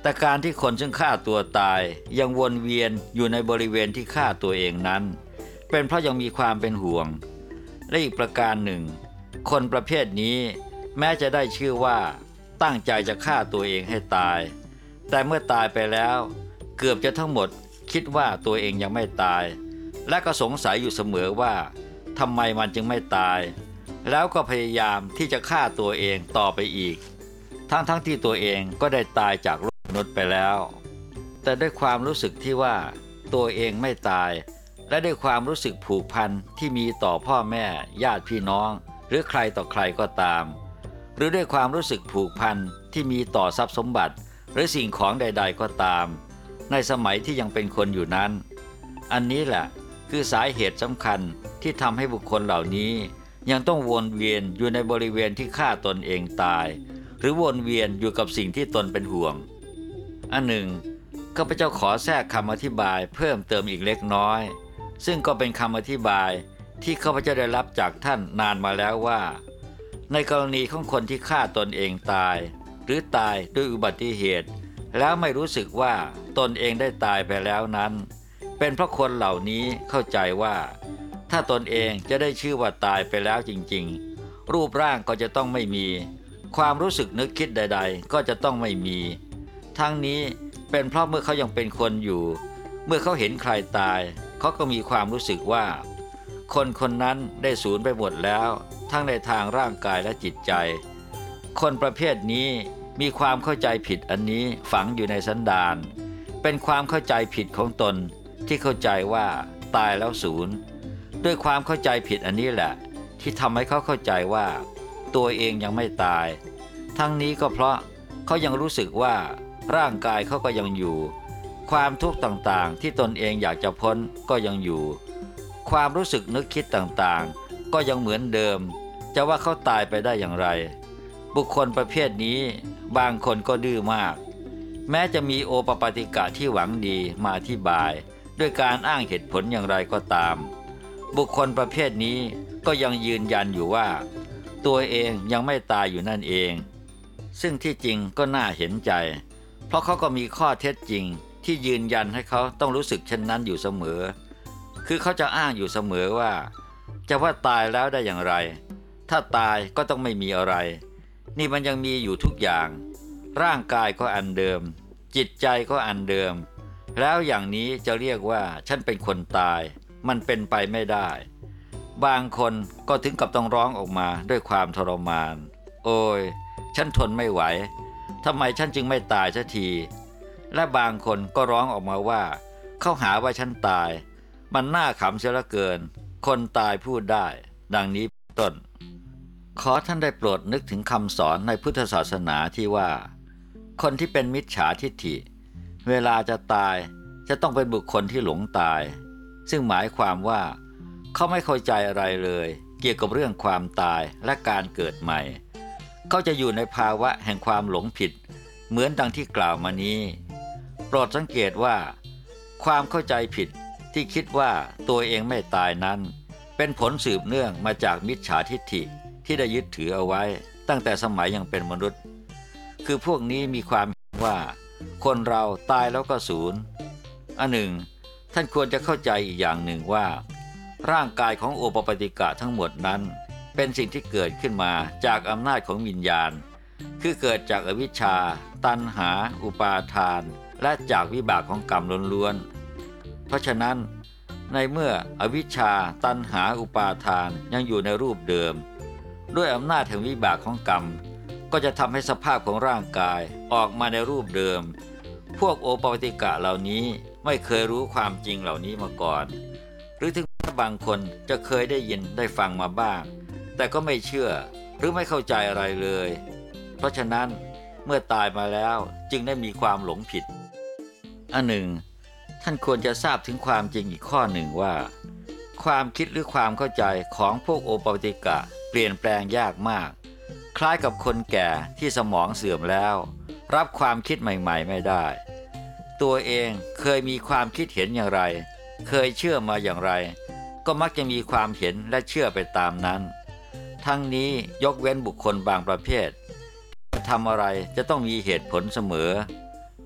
S1: แต่การที่คนซึ่งฆ่าตัวตายยังวนเวียนอยู่ในบริเวณที่ฆ่าตัวเองนั้นเป็นเพราะยังมีความเป็นห่วงและอีกประการหนึ่งคนประเภทนี้แม้จะได้ชื่อว่าตั้งใจจะฆ่าตัวเองให้ตายแต่เมื่อตายไปแล้วเกือบจะทั้งหมดคิดว่าตัวเองยังไม่ตายและก็สงสัยอยู่เสมอว่าทำไมมันจึงไม่ตายแล้วก็พยายามที่จะฆ่าตัวเองต่อไปอีกทั้งที่ตัวเองก็ได้ตายจากโลกมนุษย์ไปแล้วแต่ด้วยความรู้สึกที่ว่าตัวเองไม่ตายและด้วยความรู้สึกผูกพันที่มีต่อพ่อแม่ญาติพี่น้องหรือใครต่อใครก็ตามหรือด้วยความรู้สึกผูกพันที่มีต่อทรัพย์สมบัติหรือสิ่งของใดๆก็ตามในสมัยที่ยังเป็นคนอยู่นั้นอันนี้แหละคือสาเหตุสำคัญที่ทำให้บุคคลเหล่านี้ยังต้องวนเวียนอยู่ในบริเวณที่ฆ่าตนเองตายหรือวนเวียนอยู่กับสิ่งที่ตนเป็นห่วงอันหนึ่งข้าพเจ้าขอแทรกคำอธิบายเพิ่มเติมอีกเล็กน้อยซึ่งก็เป็นคำอธิบายที่ข้าพเจ้าได้รับจากท่านนานมาแล้วว่าในกรณีของคนที่ฆ่าตนเองตายหรือตายด้วยอุบัติเหตุแล้วไม่รู้สึกว่าตนเองได้ตายไปแล้วนั้นเป็นเพราะคนเหล่านี้เข้าใจว่าถ้าตนเองจะได้ชื่อว่าตายไปแล้วจริงๆรูปร่างก็จะต้องไม่มีความรู้สึกนึกคิดใดๆก็จะต้องไม่มีทั้งนี้เป็นเพราะเมื่อเขายังเป็นคนอยู่เมื่อเขาเห็นใครตายเขาก็มีความรู้สึกว่าคนคนนั้นได้สูญไปหมดแล้วทั้งในทางร่างกายและจิตใจคนประเภทนี้มีความเข้าใจผิดอันนี้ฝังอยู่ในสันดานเป็นความเข้าใจผิดของตนที่เข้าใจว่าตายแล้วสูญด้วยความเข้าใจผิดอันนี้แหละที่ทำให้เขาเข้าใจว่าตัวเองยังไม่ตายทั้งนี้ก็เพราะเขายังรู้สึกว่าร่างกายเขาก็ยังอยู่ความทุกข์ต่างๆที่ตนเองอยากจะพ้นก็ยังอยู่ความรู้สึกนึกคิดต่างๆก็ยังเหมือนเดิมจะว่าเขาตายไปได้อย่างไรบุคคลประเภทนี้บางคนก็ดื้อมากแม้จะมีโอปปาติกะที่หวังดีมาอธิบายด้วยการอ้างเหตุผลอย่างไรก็ตามบุคคลประเภทนี้ก็ยังยืนยันอยู่ว่าตัวเองยังไม่ตายอยู่นั่นเองซึ่งที่จริงก็น่าเห็นใจเพราะเขาก็มีข้อเท็จจริงที่ยืนยันให้เขาต้องรู้สึกเช่นนั้นอยู่เสมอคือเขาจะอ้างอยู่เสมอว่าจะว่าตายแล้วได้อย่างไรถ้าตายก็ต้องไม่มีอะไรนี่มันยังมีอยู่ทุกอย่างร่างกายก็อันเดิมจิตใจก็อันเดิมแล้วอย่างนี้จะเรียกว่าฉันเป็นคนตายมันเป็นไปไม่ได้บางคนก็ถึงกับต้องร้องออกมาด้วยความทรมานโอ้ยฉันทนไม่ไหวทำไมฉันจึงไม่ตายสักทีและบางคนก็ร้องออกมาว่าเขาหาว่าฉันตายมันน่าขำเสียเหลือเกินคนตายพูดได้ดังนี้ต้นขอท่านได้โปรดนึกถึงคำสอนในพุทธศาสนาที่ว่าคนที่เป็นมิจฉาทิฏฐิเวลาจะตายจะต้องเป็นบุคคลที่หลงตายซึ่งหมายความว่าเขาไม่เข้าใจอะไรเลยเกี่ยวกับเรื่องความตายและการเกิดใหม่เขาจะอยู่ในภาวะแห่งความหลงผิดเหมือนดังที่กล่าวมานี้โปรดสังเกตว่าความเข้าใจผิดที่คิดว่าตัวเองไม่ตายนั้นเป็นผลสืบเนื่องมาจากมิจฉาทิฏฐิที่ได้ยึดถือเอาไว้ตั้งแต่สมัยยังเป็นมนุษย์คือพวกนี้มีความเห็นว่าคนเราตายแล้วก็สูญอันหนึ่งท่านควรจะเข้าใจอีกอย่างหนึ่งว่าร่างกายของโอปปาติกะทั้งหมดนั้นเป็นสิ่งที่เกิดขึ้นมาจากอำนาจของวิญญาณคือเกิดจากอวิชชาตัณหาอุปาทานและจากวิบากของกรรมล้วนๆเพราะฉะนั้นในเมื่ออวิชชาตัณหาอุปาทานยังอยู่ในรูปเดิมด้วยอำนาจแห่งวิบากของกรรมก็จะทำให้สภาพของร่างกายออกมาในรูปเดิมพวกโอปปาติกะเหล่านี้ไม่เคยรู้ความจริงเหล่านี้มาก่อนหรือถึงบางคนจะเคยได้ยินได้ฟังมาบ้างแต่ก็ไม่เชื่อหรือไม่เข้าใจอะไรเลยเพราะฉะนั้นเมื่อตายมาแล้วจึงได้มีความหลงผิดอันหนึ่งท่านควรจะทราบถึงความจริงอีกข้อหนึ่งว่าความคิดหรือความเข้าใจของพวกโอปปาติกะเปลี่ยนแปลงยากมากคล้ายกับคนแก่ที่สมองเสื่อมแล้วรับความคิดใหม่ๆไม่ได้ตัวเองเคยมีความคิดเห็นอย่างไรเคยเชื่อมาอย่างไรก็มักจะมีความเห็นและเชื่อไปตามนั้นทั้งนี้ยกเว้นบุคคลบางประเภททำอะไรจะต้องมีเหตุผลเสมอ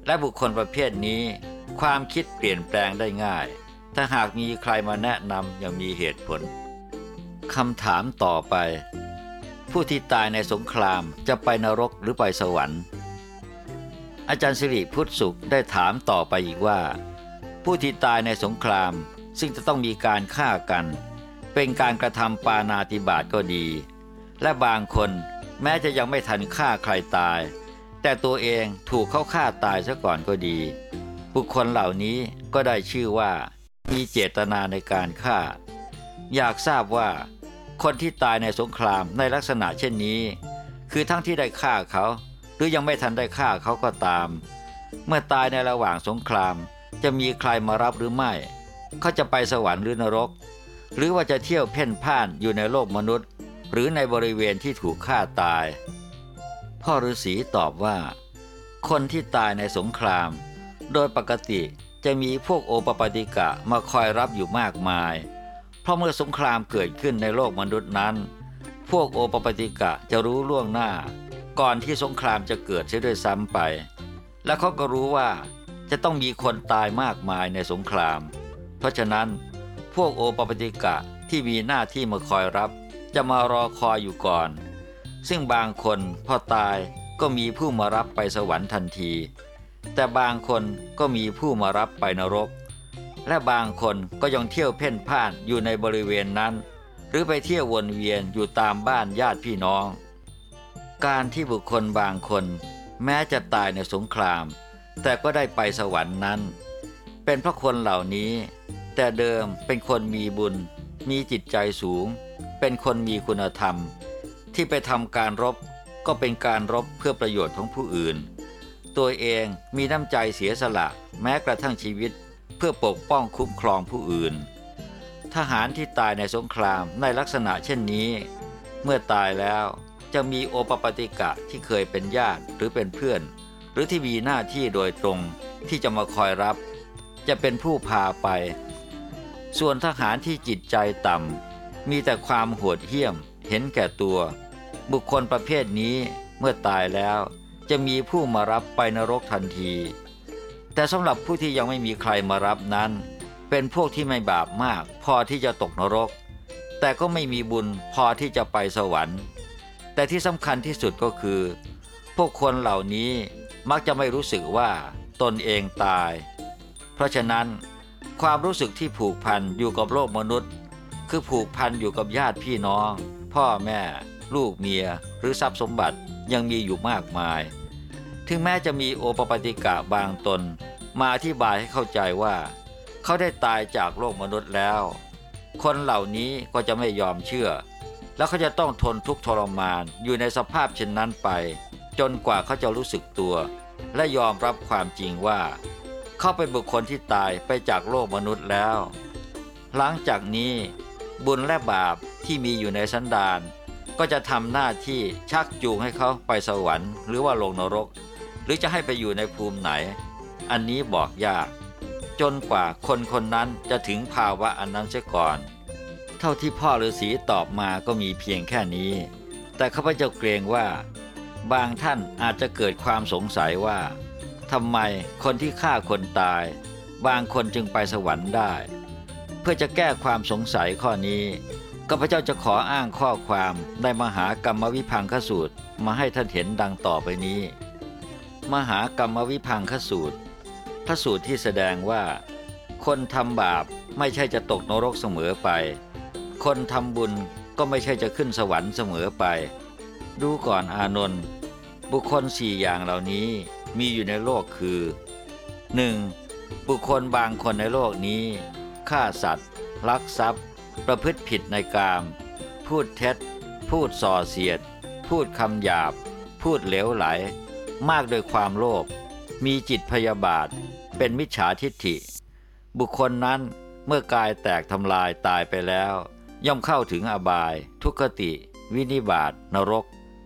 S1: และบุคคลประเภทนี้ความคิดเปลี่ยนแปลงได้ง่ายถ้าหากมีใครมาแนะนำอย่างมีเหตุผลคำถามต่อไปผู้ที่ตายในสงครามจะไปนรกหรือไปสวรรค์อาจารย์สิริพุทธสุขได้ถามต่อไปอีกว่าผู้ที่ตายในสงครามซึ่งจะต้องมีการฆ่ากันเป็นการกระทำปาณาติบาตก็ดีและบางคนแม้จะยังไม่ทันฆ่าใครตายแต่ตัวเองถูกเขาฆ่าตายซะก่อนก็ดีบุคคลเหล่านี้ก็ได้ชื่อว่ามีเจตนาในการฆ่าอยากทราบว่าคนที่ตายในสงครามในลักษณะเช่นนี้คือทั้งที่ได้ฆ่าเขาหรือยังไม่ทันได้ฆ่าเขาก็ตามเมื่อตายในระหว่างสงครามจะมีใครมารับหรือไม่เขาจะไปสวรรค์หรือนรกหรือว่าจะเที่ยวเพ่นพ่านอยู่ในโลกมนุษย์หรือในบริเวณที่ถูกฆ่าตายพ่อฤาษีตอบว่าคนที่ตายในสงครามโดยปกติจะมีพวกโอปปาติกะมาคอยรับอยู่มากมายเพราะเมื่อสงครามเกิดขึ้นในโลกมนุษย์นั้นพวกโอปปาติกะจะรู้ล่วงหน้าก่อนที่สงครามจะเกิดเสียด้วยซ้ำไปและเขาก็รู้ว่าจะต้องมีคนตายมากมายในสงครามเพราะฉะนั้นพวกโอปปาติกะที่มีหน้าที่มาคอยรับจะมารอคอยอยู่ก่อนซึ่งบางคนพอตายก็มีผู้มารับไปสวรรค์ทันทีแต่บางคนก็มีผู้มารับไปนรกและบางคนก็ยังเที่ยวเพ่นพ่านอยู่ในบริเวณนั้นหรือไปเที่ยววนเวียนอยู่ตามบ้านญาติพี่น้องการที่บุคคลบางคนแม้จะตายในสงครามแต่ก็ได้ไปสวรรค์นั้นเป็นเพราะคนเหล่านี้แต่เดิมเป็นคนมีบุญมีจิตใจสูงเป็นคนมีคุณธรรมที่ไปทำการรบก็เป็นการรบเพื่อประโยชน์ของผู้อื่นตัวเองมีน้ำใจเสียสละแม้กระทั่งชีวิตเพื่อปกป้องคุ้มครองผู้อื่นทหารที่ตายในสงครามในลักษณะเช่นนี้เมื่อตายแล้วจะมีโอปปาติกะที่เคยเป็นญาติหรือเป็นเพื่อนหรือที่มีหน้าที่โดยตรงที่จะมาคอยรับจะเป็นผู้พาไปส่วนทหารที่จิตใจต่ำมีแต่ความโหดเหี้ยมเห็นแก่ตัวบุคคลประเภทนี้เมื่อตายแล้วจะมีผู้มารับไปนรกทันทีแต่สำหรับผู้ที่ยังไม่มีใครมารับนั้นเป็นพวกที่ไม่บาปมากพอที่จะตกนรกแต่ก็ไม่มีบุญพอที่จะไปสวรรค์แต่ที่สำคัญที่สุดก็คือพวกคนเหล่านี้มักจะไม่รู้สึกว่าตนเองตายเพราะฉะนั้นความรู้สึกที่ผูกพันอยู่กับโลกมนุษย์คือผูกพันอยู่กับญาติพี่น้องพ่อแม่ลูกเมียหรือทรัพย์สมบัติยังมีอยู่มากมายถึงแม้จะมีโอปปาติกะบางตนมาอธิบายให้เข้าใจว่าเขาได้ตายจากโลกมนุษย์แล้วคนเหล่านี้ก็จะไม่ยอมเชื่อแล้วเขาจะต้องทนทุกข์ทรมานอยู่ในสภาพเช่นนั้นไปจนกว่าเขาจะรู้สึกตัวและยอมรับความจริงว่าเขาเป็นบุคคลที่ตายไปจากโลกมนุษย์แล้วหลังจากนี้บุญและบาปที่มีอยู่ในสันดานก็จะทำหน้าที่ชักจูงให้เขาไปสวรรค์หรือว่าลงนรกหรือจะให้ไปอยู่ในภูมิไหนอันนี้บอกยากจนกว่าคนคนนั้นจะถึงภาวะอันนั้นเสียก่อนเท่าที่พ่อฤาษีตอบมาก็มีเพียงแค่นี้แต่ข้าพเจ้าเกรงว่าบางท่านอาจจะเกิดความสงสัยว่าทำไมคนที่ฆ่าคนตายบางคนจึงไปสวรรค์ได้เพื่อจะแก้ความสงสัยข้อนี้ข้าพเจ้าจะขออ้างข้อความในมหากรรมวิภังคสูตรมาให้ท่านเห็นดังต่อไปนี้มหากรรมวิภังคสูตรพระสูตรที่แสดงว่าคนทำบาปไม่ใช่จะตกนรกเสมอไปคนทำบุญก็ไม่ใช่จะขึ้นสวรรค์เสมอไปดูก่อนอานนท์บุคคล4อย่างเหล่านี้มีอยู่ในโลกคือ 1. บุคคลบางคนในโลกนี้ฆ่าสัตว์ลักทรัพย์ประพฤติผิดในกามพูดเท็จพูดส่อเสียดพูดคำหยาบพูดเหลวไหลมากโดยความโลภมีจิตพยาบาทเป็นมิจฉาทิฏฐิบุคคลนั้นเมื่อกายแตกทำลายตายไปแล้วย่อมเข้าถึงอบายทุกขติวินิบาตนรก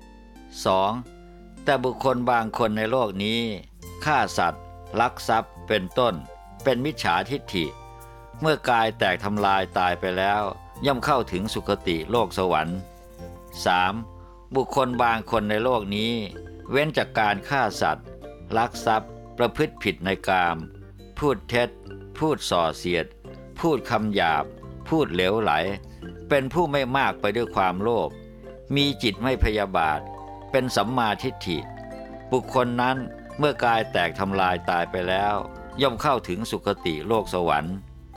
S1: 2. แต่บุคคลบางคนในโลกนี้ฆ่าสัตว์ลักทรัพย์เป็นต้นเป็นมิจฉาทิฏฐิเมื่อกายแตกทำลายตายไปแล้วย่อมเข้าถึงสุคติโลกสวรรค์ 3. บุคคลบางคนในโลกนี้เว้นจากการฆ่าสัตว์ลักทรัพย์ประพฤติผิดในกามพูดเท็จพูดส่อเสียดพูดคำหยาบพูดเหลวไหลเป็นผู้ไม่มากไปด้วยความโลภมีจิตไม่พยาบาทเป็นสัมมาทิฏฐิบุคคลนั้นเมื่อกายแตกทำลายตายไปแล้วย่อมเข้าถึงสุคติโลกสวรรค์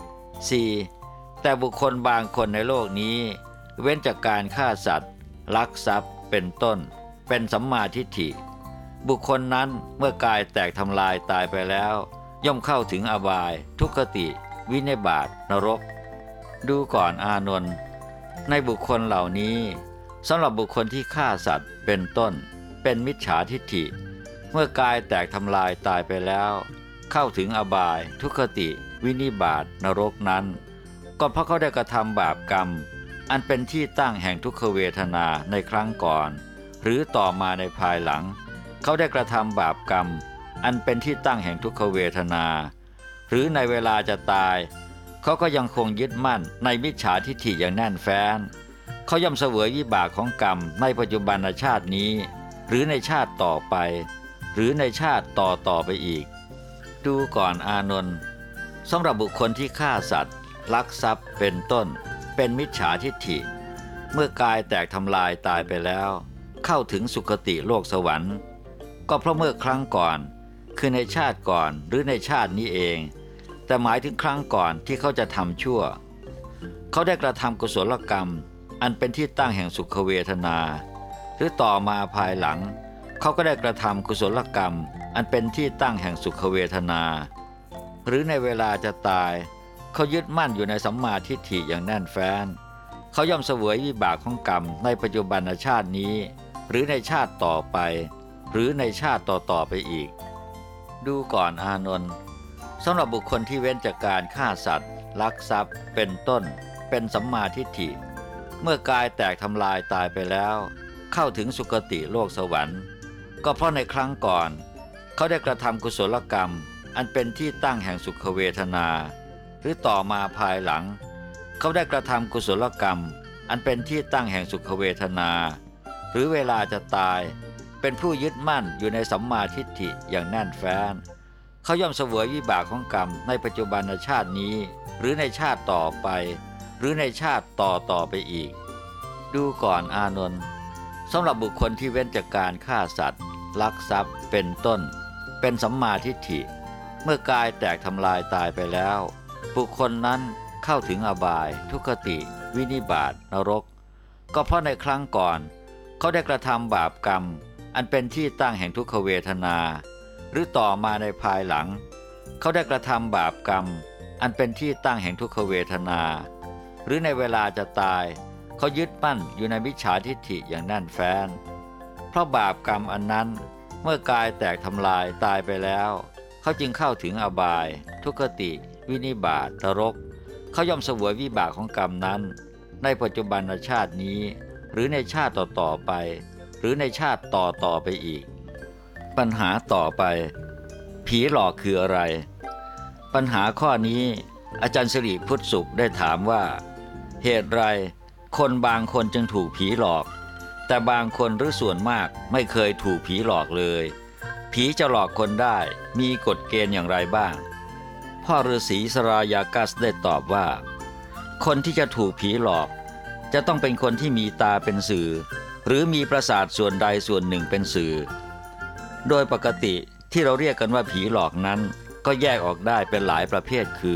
S1: 4. แต่บุคคลบางคนในโลกนี้เว้นจากการฆ่าสัตว์ลักทรัพย์เป็นต้นเป็นสัมมาทิฏฐิบุคคลนั้นเมื่อกายแตกทำลายตายไปแล้วย่อมเข้าถึงอบายทุกขติวินิบาตนรกดูก่อนอานนท์ในบุคคลเหล่านี้สำหรับบุคคลที่ฆ่าสัตว์เป็นต้นเป็นมิจฉาทิฏฐิเมื่อกายแตกทำลายตายไปแล้วเข้าถึงอบายทุกขติวินิบาตนรกนั้นก็เพราะเขาได้กระทำบาปกรรมอันเป็นที่ตั้งแห่งทุกขเวทนาในครั้งก่อนหรือต่อมาในภายหลังเขาได้กระทำบาปกรรมอันเป็นที่ตั้งแห่งทุกขเวทนาหรือในเวลาจะตายเขาก็ยังคงยึดมั่นในมิจฉาทิฏฐิอย่างแน่นแฟ้นเขาย่อมเสวยวิบากของกรรมในปัจจุบันชาตินี้หรือในชาติต่อไปหรือในชาติต่อไปอีกดูก่อนอานนท์สำหรับบุคคลที่ฆ่าสัตว์ลักทรัพย์เป็นต้นเป็นมิจฉาทิฏฐิเมื่อกายแตกทำลายตายไปแล้วเข้าถึงสุคติโลกสวรรค์ก็เพราะเมื่อครั้งก่อนคือในชาติก่อนหรือในชาตินี้เองแต่หมายถึงครั้งก่อนที่เขาจะทำชั่วเขาได้กระทำกุศลกรรมอันเป็นที่ตั้งแห่งสุขเวทนาหรือต่อมาภายหลังเขาก็ได้กระทำกุศลกรรมอันเป็นที่ตั้งแห่งสุขเวทนาหรือในเวลาจะตายเขายึดมั่นอยู่ในสัมมาทิฏฐิอย่างแน่นแฟ้นเขาย่อมเสวยวิบากของกรรมในปัจจุบันชาตินี้หรือในชาติต่อไปหรือในชาติต่อไปอีกดูก่อนอานนท์สำหรับบุคคลที่เว้นจากการฆ่าสัตว์ลักทรัพย์เป็นต้นเป็นสัมมาทิฏฐิเมื่อกายแตกทำลายตายไปแล้วเข้าถึงสุคติโลกสวรรค์ก็เพราะในครั้งก่อนเขาได้กระทำกุศลกรรมอันเป็นที่ตั้งแห่งสุขเวทนาหรือต่อมาภายหลังเขาได้กระทำกุศลกรรมอันเป็นที่ตั้งแห่งสุขเวทนาหรือเวลาจะตายเป็นผู้ยึดมั่นอยู่ในสัมมาทิฏฐิอย่างแน่นแฟ้นเขาย่อมเสวยวิบากของกรรมในปัจจุบันชาตินี้หรือในชาติต่อไปหรือในชาติต่อไปอีกดูก่อนอานนท์สำหรับบุคคลที่เว้นจากการฆ่าสัตว์ลักทรัพย์เป็นต้นเป็นสัมมาทิฏฐิเมื่อกายแตกทำลายตายไปแล้วบุคคลนั้นเข้าถึงอบายทุกขติวินิบาตนรกก็เพราะในครั้งก่อนเขาได้กระทำบาปกรรมอันเป็นที่ตั้งแห่งทุกขเวทนาหรือต่อมาในภายหลังเขาได้กระทำบาปกรรมอันเป็นที่ตั้งแห่งทุกขเวทนาหรือในเวลาจะตายเขายึดมั่นอยู่ในมิจฉาทิฏฐิอย่างแน่นแฟ้นเพราะบาปกรรมอันนั้นเมื่อกายแตกทำลายตายไปแล้วเขาจึงเข้าถึงอบายทุกขติวินิบาตนรกเขาย่อมเสวยวิบากของกรรมนั้นในปัจจุบันชาตินี้หรือในชาติต่อไปหรือในชาติต่อไปอีกปัญหาต่อไปผีหลอกคืออะไรปัญหาข้อนี้อาจารย์สิริพุทธสุขได้ถามว่าเหตุไรคนบางคนจึงถูกผีหลอกแต่บางคนหรือส่วนมากไม่เคยถูกผีหลอกเลยผีจะหลอกคนได้มีกฎเกณฑ์อย่างไรบ้างพ่อฤาษีสรายากัสได้ตอบว่าคนที่จะถูกผีหลอกจะต้องเป็นคนที่มีตาเป็นสื่อหรือมีประสาทส่วนใดส่วนหนึ่งเป็นสื่อโดยปกติที่เราเรียกกันว่าผีหลอกนั้นก็แยกออกได้เป็นหลายประเภทคือ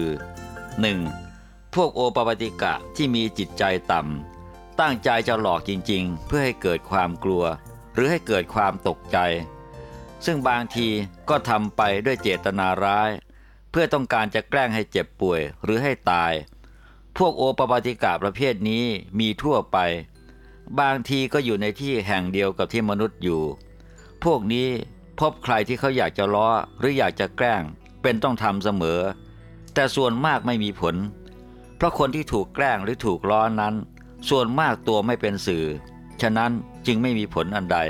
S1: 1. พวกโอปปาติกะที่มีจิตใจต่ำตั้งใจจะหลอกจริงๆเพื่อให้เกิดความกลัวหรือให้เกิดความตกใจซึ่งบางทีก็ทำไปด้วยเจตนาร้ายเพื่อต้องการจะแกล้งให้เจ็บป่วยหรือให้ตายพวกโอปปาติกะประเภทนี้มีทั่วไปบางทีก็อยู่ในที่แห่งเดียวกับที่มนุษย์อยู่พวกนี้พบใครที่เขาอยากจะล้อหรืออยากจะแกล้งเป็นต้องทำเสมอแต่ส่วนมากไม่มีผลเพราะคนที่ถูกแกล้งหรือถูกล้อนั้นส่วนมากตัวไม่เป็นสื่อฉะนั้นจึงไม่มีผลอันใด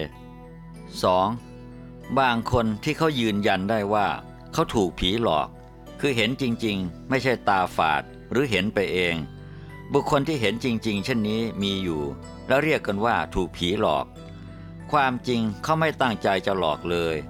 S1: 2. บางคนที่เขายืนยันได้ว่าเขาถูกผีหลอกคือเห็นจริงๆไม่ใช่ตาฝาดหรือเห็นไปเองบุคคลที่เห็นจริงๆเช่นนี้มีอยู่แล้วเรียกกันว่าถูกผีหลอกความจริงเขาไม่ตั้งใจจะหลอกเลย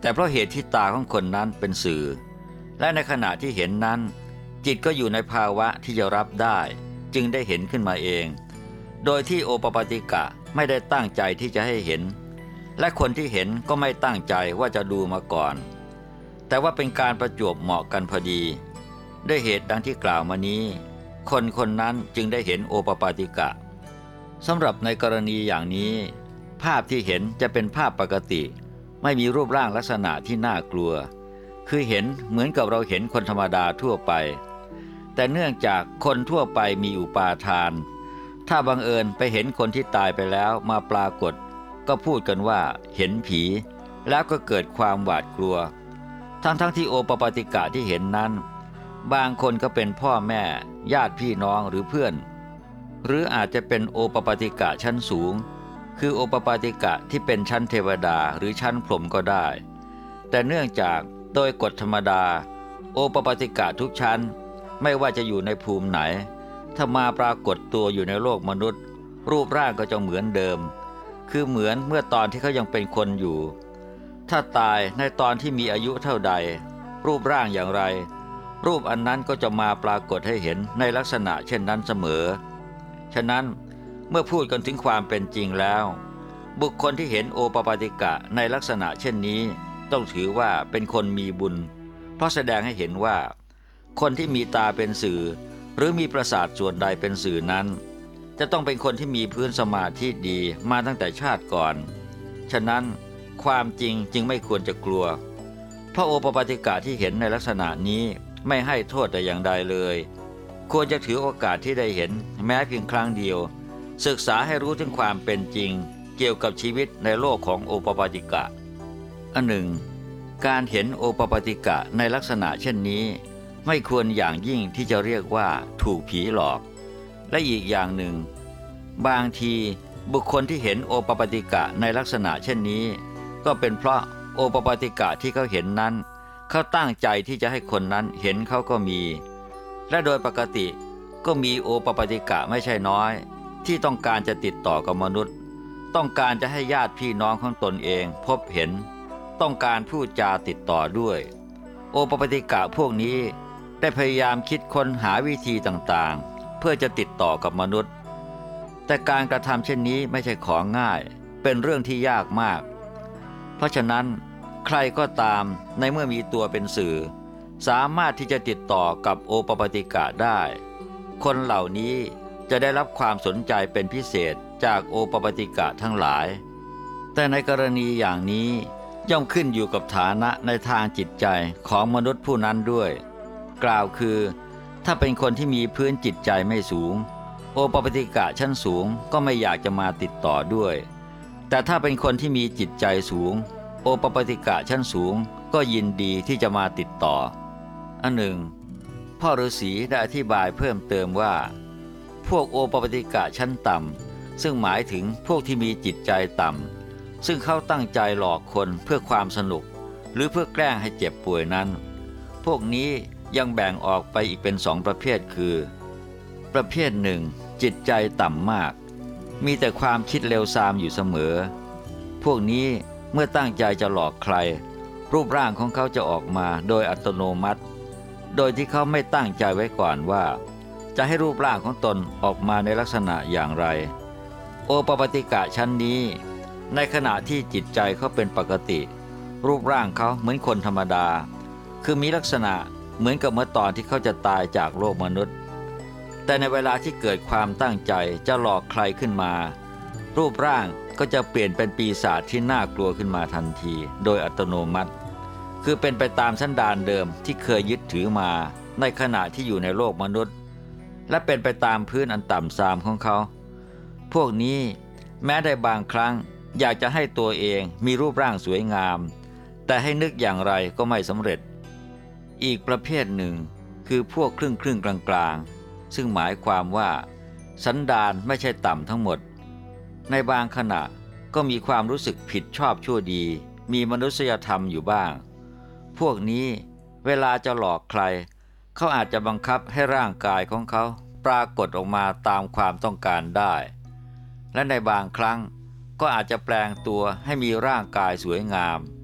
S1: แต่เพราะเหตุที่ตาของคนนั้นเป็นสื่อและในขณะที่เห็นนั้นจิตก็อยู่ในภาวะที่จะรับได้จึงได้เห็นขึ้นมาเองโดยที่โอปปาติกะไม่ได้ตั้งใจที่จะให้เห็นและคนที่เห็นก็ไม่ตั้งใจว่าจะดูมาก่อนแต่ว่าเป็นการประจวบเหมาะกันพอดีด้วยเหตุดังที่กล่าวมานี้คนคนนั้นจึงได้เห็นโอปปาติกะสำหรับในกรณีอย่างนี้ภาพที่เห็นจะเป็นภาพปกติไม่มีรูปร่างลักษณะที่น่ากลัวคือเห็นเหมือนกับเราเห็นคนธรรมดาทั่วไปแต่เนื่องจากคนทั่วไปมีอุปาทานถ้าบังเอิญไปเห็นคนที่ตายไปแล้วมาปรากฏก็พูดกันว่าเห็นผีแล้วก็เกิดความหวาดกลัวทั้งที่โอปปาติกะที่เห็นนั้นบางคนก็เป็นพ่อแม่ญาติพี่น้องหรือเพื่อนหรืออาจจะเป็นโอปปาติกะชั้นสูงคือโอปปาติกะที่เป็นชั้นเทวดาหรือชั้นพรหมก็ได้แต่เนื่องจากโดยกฎธรรมดาโอปปาติกะทุกชั้นไม่ว่าจะอยู่ในภูมิไหนถ้ามาปรากฏตัวอยู่ในโลกมนุษย์รูปร่างก็จะเหมือนเดิมคือเหมือนเมื่อตอนที่เขายังเป็นคนอยู่ถ้าตายในตอนที่มีอายุเท่าใดรูปร่างอย่างไรรูปอันนั้นก็จะมาปรากฏให้เห็นในลักษณะเช่นนั้นเสมอฉะนั้นเมื่อพูดกันถึงความเป็นจริงแล้วบุคคลที่เห็นโอปปาติกะในลักษณะเช่นนี้ต้องถือว่าเป็นคนมีบุญเพราะแสดงให้เห็นว่าคนที่มีตาเป็นสื่อหรือมีประสาทส่วนใดเป็นสื่อนั้นจะต้องเป็นคนที่มีพื้นสมาธิดีมาตั้งแต่ชาติก่อนฉะนั้นความจริงจึงไม่ควรจะกลัวเพราะโอปปาติกะที่เห็นในลักษณะนี้ไม่ให้โทษแต่อย่างใดเลยควรจะถือโอกาสที่ได้เห็นแม้เพียงครั้งเดียวศึกษาให้รู้ถึงความเป็นจริงเกี่ยวกับชีวิตในโลกของโอปปาติกะอันหนึ่งการเห็นโอปปาติกะในลักษณะเช่นนี้ไม่ควรอย่างยิ่งที่จะเรียกว่าถูกผีหลอกและอีกอย่างหนึ่งบางทีบุคคลที่เห็นโอปปาติกะในลักษณะเช่นนี้ก็เป็นเพราะโอปปาติกะที่เขาเห็นนั้นเขาตั้งใจที่จะให้คนนั้นเห็นเขาก็มีและโดยปกติก็มีโอปปาติกะไม่ใช่น้อยที่ต้องการจะติดต่อกับมนุษย์ต้องการจะให้ญาติพี่น้องของตนเองพบเห็นต้องการพูดจาติดต่อด้วยโอปปาติกะพวกนี้ได้พยายามคิดค้นหาวิธีต่างๆเพื่อจะติดต่อกับมนุษย์แต่การกระทำเช่นนี้ไม่ใช่ของง่ายเป็นเรื่องที่ยากมากเพราะฉะนั้นใครก็ตามในเมื่อมีตัวเป็นสื่อสามารถที่จะติดต่อกับโอปปาติกะได้คนเหล่านี้จะได้รับความสนใจเป็นพิเศษจากโอปปาติกะทั้งหลายแต่ในกรณีอย่างนี้ย่อมขึ้นอยู่กับฐานะในทางจิตใจของมนุษย์ผู้นั้นด้วยกล่าวคือถ้าเป็นคนที่มีพื้นจิตใจไม่สูงโอปปาติกะชั้นสูงก็ไม่อยากจะมาติดต่อด้วยแต่ถ้าเป็นคนที่มีจิตใจสูงโอปปาติกะชั้นสูงก็ยินดีที่จะมาติดต่ออันหนึ่งพ่อฤาษีได้อธิบายเพิ่มเติมว่าพวกโอปปาติกะชั้นต่ำซึ่งหมายถึงพวกที่มีจิตใจต่ำซึ่งเขาตั้งใจหลอกคนเพื่อความสนุกหรือเพื่อแกล้งให้เจ็บป่วยนั้นพวกนี้ยังแบ่งออกไปอีกเป็น2ประเภทคือประเภทหนึ่งจิตใจต่ำมากมีแต่ความคิดเลวทรามอยู่เสมอพวกนี้เมื่อตั้งใจจะหลอกใครรูปร่างของเขาจะออกมาโดยอัตโนมัติโดยที่เขาไม่ตั้งใจไว้ก่อนว่าจะให้รูปร่างของตนออกมาในลักษณะอย่างไรโอปปาติกะชั้นนี้ในขณะที่จิตใจเขาเป็นปกติรูปร่างเขาเหมือนคนธรรมดาคือมีลักษณะเหมือนกับเมื่อตอนที่เขาจะตายจากโลกมนุษย์แต่ในเวลาที่เกิดความตั้งใจจะหลอกใครขึ้นมารูปร่างก็จะเปลี่ยนเป็นปีศาจที่น่ากลัวขึ้นมาทันทีโดยอัตโนมัติคือเป็นไปตามสันดานเดิมที่เคยยึดถือมาในขณะที่อยู่ในโลกมนุษย์และเป็นไปตามพื้นอันต่ำทรามของเขาพวกนี้แม้ได้บางครั้งอยากจะให้ตัวเองมีรูปร่างสวยงามแต่ให้นึกอย่างไรก็ไม่สำเร็จอีกประเภทหนึ่งคือพวกครึ่งกลางๆซึ่งหมายความว่าสันดานไม่ใช่ต่ำทั้งหมดในบางขณะก็มีความรู้สึกผิดชอบชั่วดีมีมนุษยธรรมอยู่บ้างพวกนี้เวลาจะหลอกใครเขาอาจจะบังคับให้ร่างกายของเขาปรากฏออกมาตามความต้องการได้และในบางครั้งก็อาจจะแปลงตัวให้มีร่างกายสวยงาม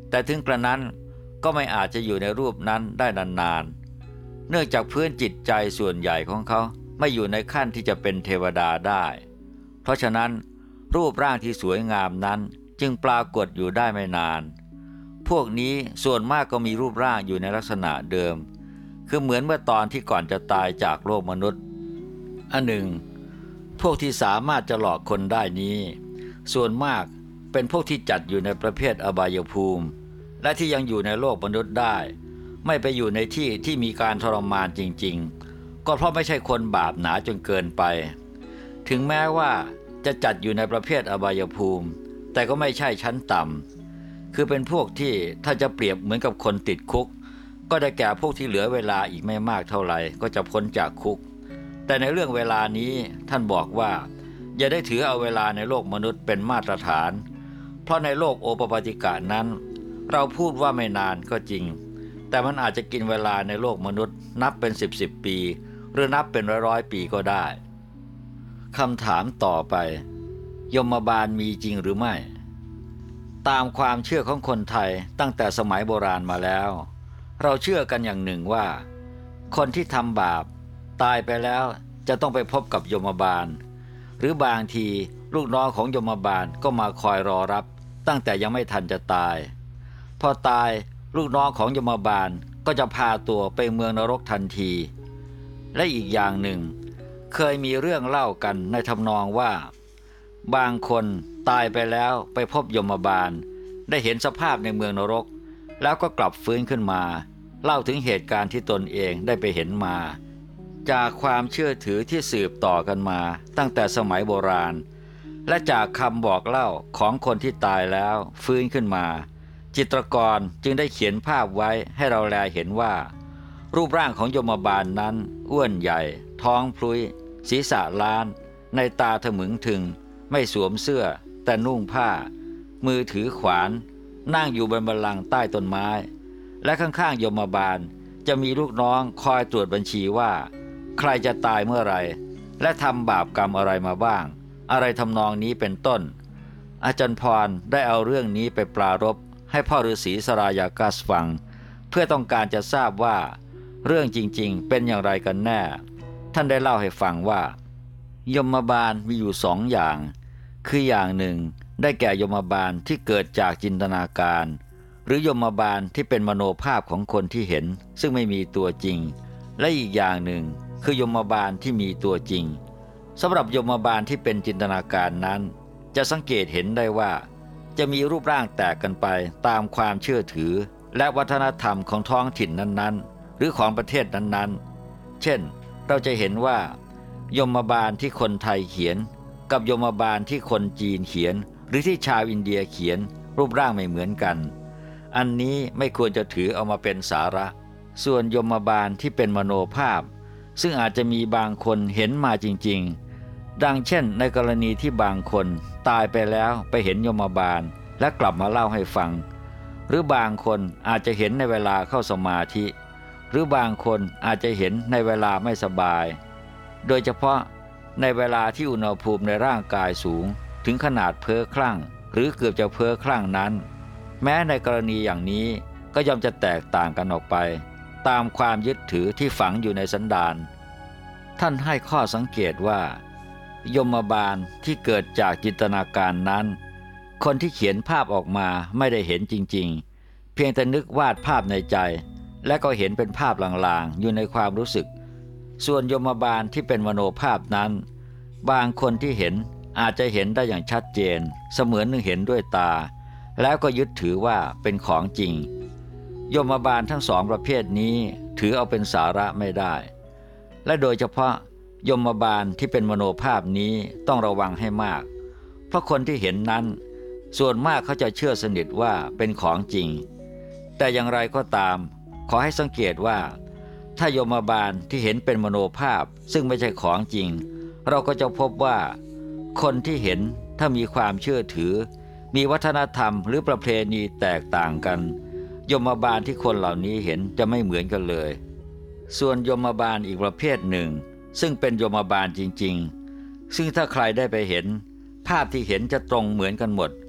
S1: แต่ถึงกระนั้นก็ไม่อาจจะอยู่ในรูปนั้นได้นานๆเนื่องจากพื้นจิตใจส่วนใหญ่ของเขาไม่อยู่ในขั้นที่จะเป็นเทวดาได้เพราะฉะนั้นรูปร่างที่สวยงามนั้นจึงปรากฏอยู่ได้ไม่นานพวกนี้ส่วนมากก็มีรูปร่างอยู่ในลักษณะเดิมคือเหมือนเมื่อตอนที่ก่อนจะตายจากโลกมนุษย์อันหนึ่งพวกที่สามารถจะหลอกคนได้นี้ส่วนมากเป็นพวกที่จัดอยู่ในประเภทอบายภูมิและที่ยังอยู่ในโลกมนุษย์ได้ไม่ไปอยู่ในที่ที่มีการทรมานจริงๆก็เพราะไม่ใช่คนบาปหนาจนเกินไปถึงแม้ว่าจะจัดอยู่ในประเภทอบายภูมิแต่ก็ไม่ใช่ชั้นต่ำคือเป็นพวกที่ถ้าจะเปรียบเหมือนกับคนติดคุกก็ได้แก่พวกที่เหลือเวลาอีกไม่มากเท่าไหร่ก็จะพ้นจากคุกแต่ในเรื่องเวลานี้ท่านบอกว่าอย่าได้ถือเอาเวลาในโลกมนุษย์เป็นมาตรฐานเพราะในโลกโอปปาติกะนั้นเราพูดว่าไม่นานก็จริงแต่มันอาจจะกินเวลาในโลกมนุษย์นับเป็น10 ปีหรือนับเป็นร้อยปีก็ได้คำถามต่อไปยมบาลมีจริงหรือไม่ตามความเชื่อของคนไทยตั้งแต่สมัยโบราณมาแล้วเราเชื่อกันอย่างหนึ่งว่าคนที่ทำบาปตายไปแล้วจะต้องไปพบกับยมบาลหรือบางทีลูกน้องของยมบาลก็มาคอยรอรับตั้งแต่ยังไม่ทันจะตายพอตายลูกน้องของยมบาลก็จะพาตัวไปเมืองนรกทันทีและอีกอย่างหนึ่งเคยมีเรื่องเล่ากันในทำนองว่าบางคนตายไปแล้วไปพบยมบาลได้เห็นสภาพในเมืองนรกแล้วก็กลับฟื้นขึ้นมาเล่าถึงเหตุการณ์ที่ตนเองได้ไปเห็นมาจากความเชื่อถือที่สืบต่อกันมาตั้งแต่สมัยโบราณและจากคำบอกเล่าของคนที่ตายแล้วฟื้นขึ้นมาจิตรกรจึงได้เขียนภาพไว้ให้เราแลเห็นว่ารูปร่างของยมบาลนั้นอ้วนใหญ่ท้องพลุยศีรษะล้านในตาถมึงถึงไม่สวมเสื้อแต่นุ่งผ้ามือถือขวานนั่งอยู่บนบัลลังก์ใต้ต้นไม้และข้างๆยมบาลจะมีลูกน้องคอยตรวจบัญชีว่าใครจะตายเมื่อไรและทำบาปกรรมอะไรมาบ้างอะไรทำนองนี้เป็นต้นอาจารย์พรได้เอาเรื่องนี้ไปปรารภให้พ่อฤาษีสรายากัสฟังเพื่อต้องการจะทราบว่าเรื่องจริงๆเป็นอย่างไรกันแน่ท่านได้เล่าให้ฟังว่ายมบาลมีอยู่2 อย่างคืออย่างหนึ่งได้แก่ยมบาลที่เกิดจากจินตนาการหรือยมบาลที่เป็นมโนภาพของคนที่เห็นซึ่งไม่มีตัวจริงและอีกอย่างหนึ่งคือยมบาลที่มีตัวจริงสำหรับยมบาลที่เป็นจินตนาการนั้นจะสังเกตเห็นได้ว่าจะมีรูปร่างแตกกันไปตามความเชื่อถือและวัฒนธรรมของท้องถิ่นนั้นๆหรือของประเทศนั้นๆเช่นเราจะเห็นว่ายมบาลที่คนไทยเขียนกับยมบาลที่คนจีนเขียนหรือที่ชาวอินเดียเขียนรูปร่างไม่เหมือนกันอันนี้ไม่ควรจะถือเอามาเป็นสาระส่วนยมบาลที่เป็นมโนภาพซึ่งอาจจะมีบางคนเห็นมาจริงๆดังเช่นในกรณีที่บางคนตายไปแล้วไปเห็นยมบาลและกลับมาเล่าให้ฟังหรือบางคนอาจจะเห็นในเวลาเข้าสมาธิหรือบางคนอาจจะเห็นในเวลาไม่สบายโดยเฉพาะในเวลาที่อุณหภูมิในร่างกายสูงถึงขนาดเพ้อคลั่งหรือเกือบจะเพ้อคลั่งนั้นแม้ในกรณีอย่างนี้ก็ย่อมจะแตกต่างกันออกไปตามความยึดถือที่ฝังอยู่ในสันดานท่านให้ข้อสังเกตว่ายมบาลที่เกิดจากจินตนาการนั้นคนที่เขียนภาพออกมาไม่ได้เห็นจริงๆเพียงแต่นึกวาดภาพในใจและก็เห็นเป็นภาพลางๆอยู่ในความรู้สึกส่วนยมบาลที่เป็นมโนภาพนั้นบางคนที่เห็นอาจจะเห็นได้อย่างชัดเจนเสมือนหนึ่งเห็นด้วยตาแล้วก็ยึดถือว่าเป็นของจริงยมบาลทั้ง2 ประเภทนี้ถือเอาเป็นสาระไม่ได้และโดยเฉพาะยมบาลที่เป็นมโนภาพนี้ต้องระวังให้มากเพราะคนที่เห็นนั้นส่วนมากเขาจะเชื่อสนิทว่าเป็นของจริงแต่อย่างไรก็ตามขอให้สังเกตว่าถ้ายมบาลที่เห็นเป็นมโนภาพซึ่งไม่ใช่ของจริงเราก็จะพบว่าคนที่เห็นถ้ามีความเชื่อถือมีวัฒนธรรมหรือประเพณีแตกต่างกันยมบาลที่คนเหล่านี้เห็นจะไม่เหมือนกันเลยส่วนยมบาลอีกประเภทหนึ่งซึ่งเป็นยมบาลจริงๆซึ่งถ้าใครได้ไปเห็นภาพที่เห็นจะตรงเหมือนกันหมด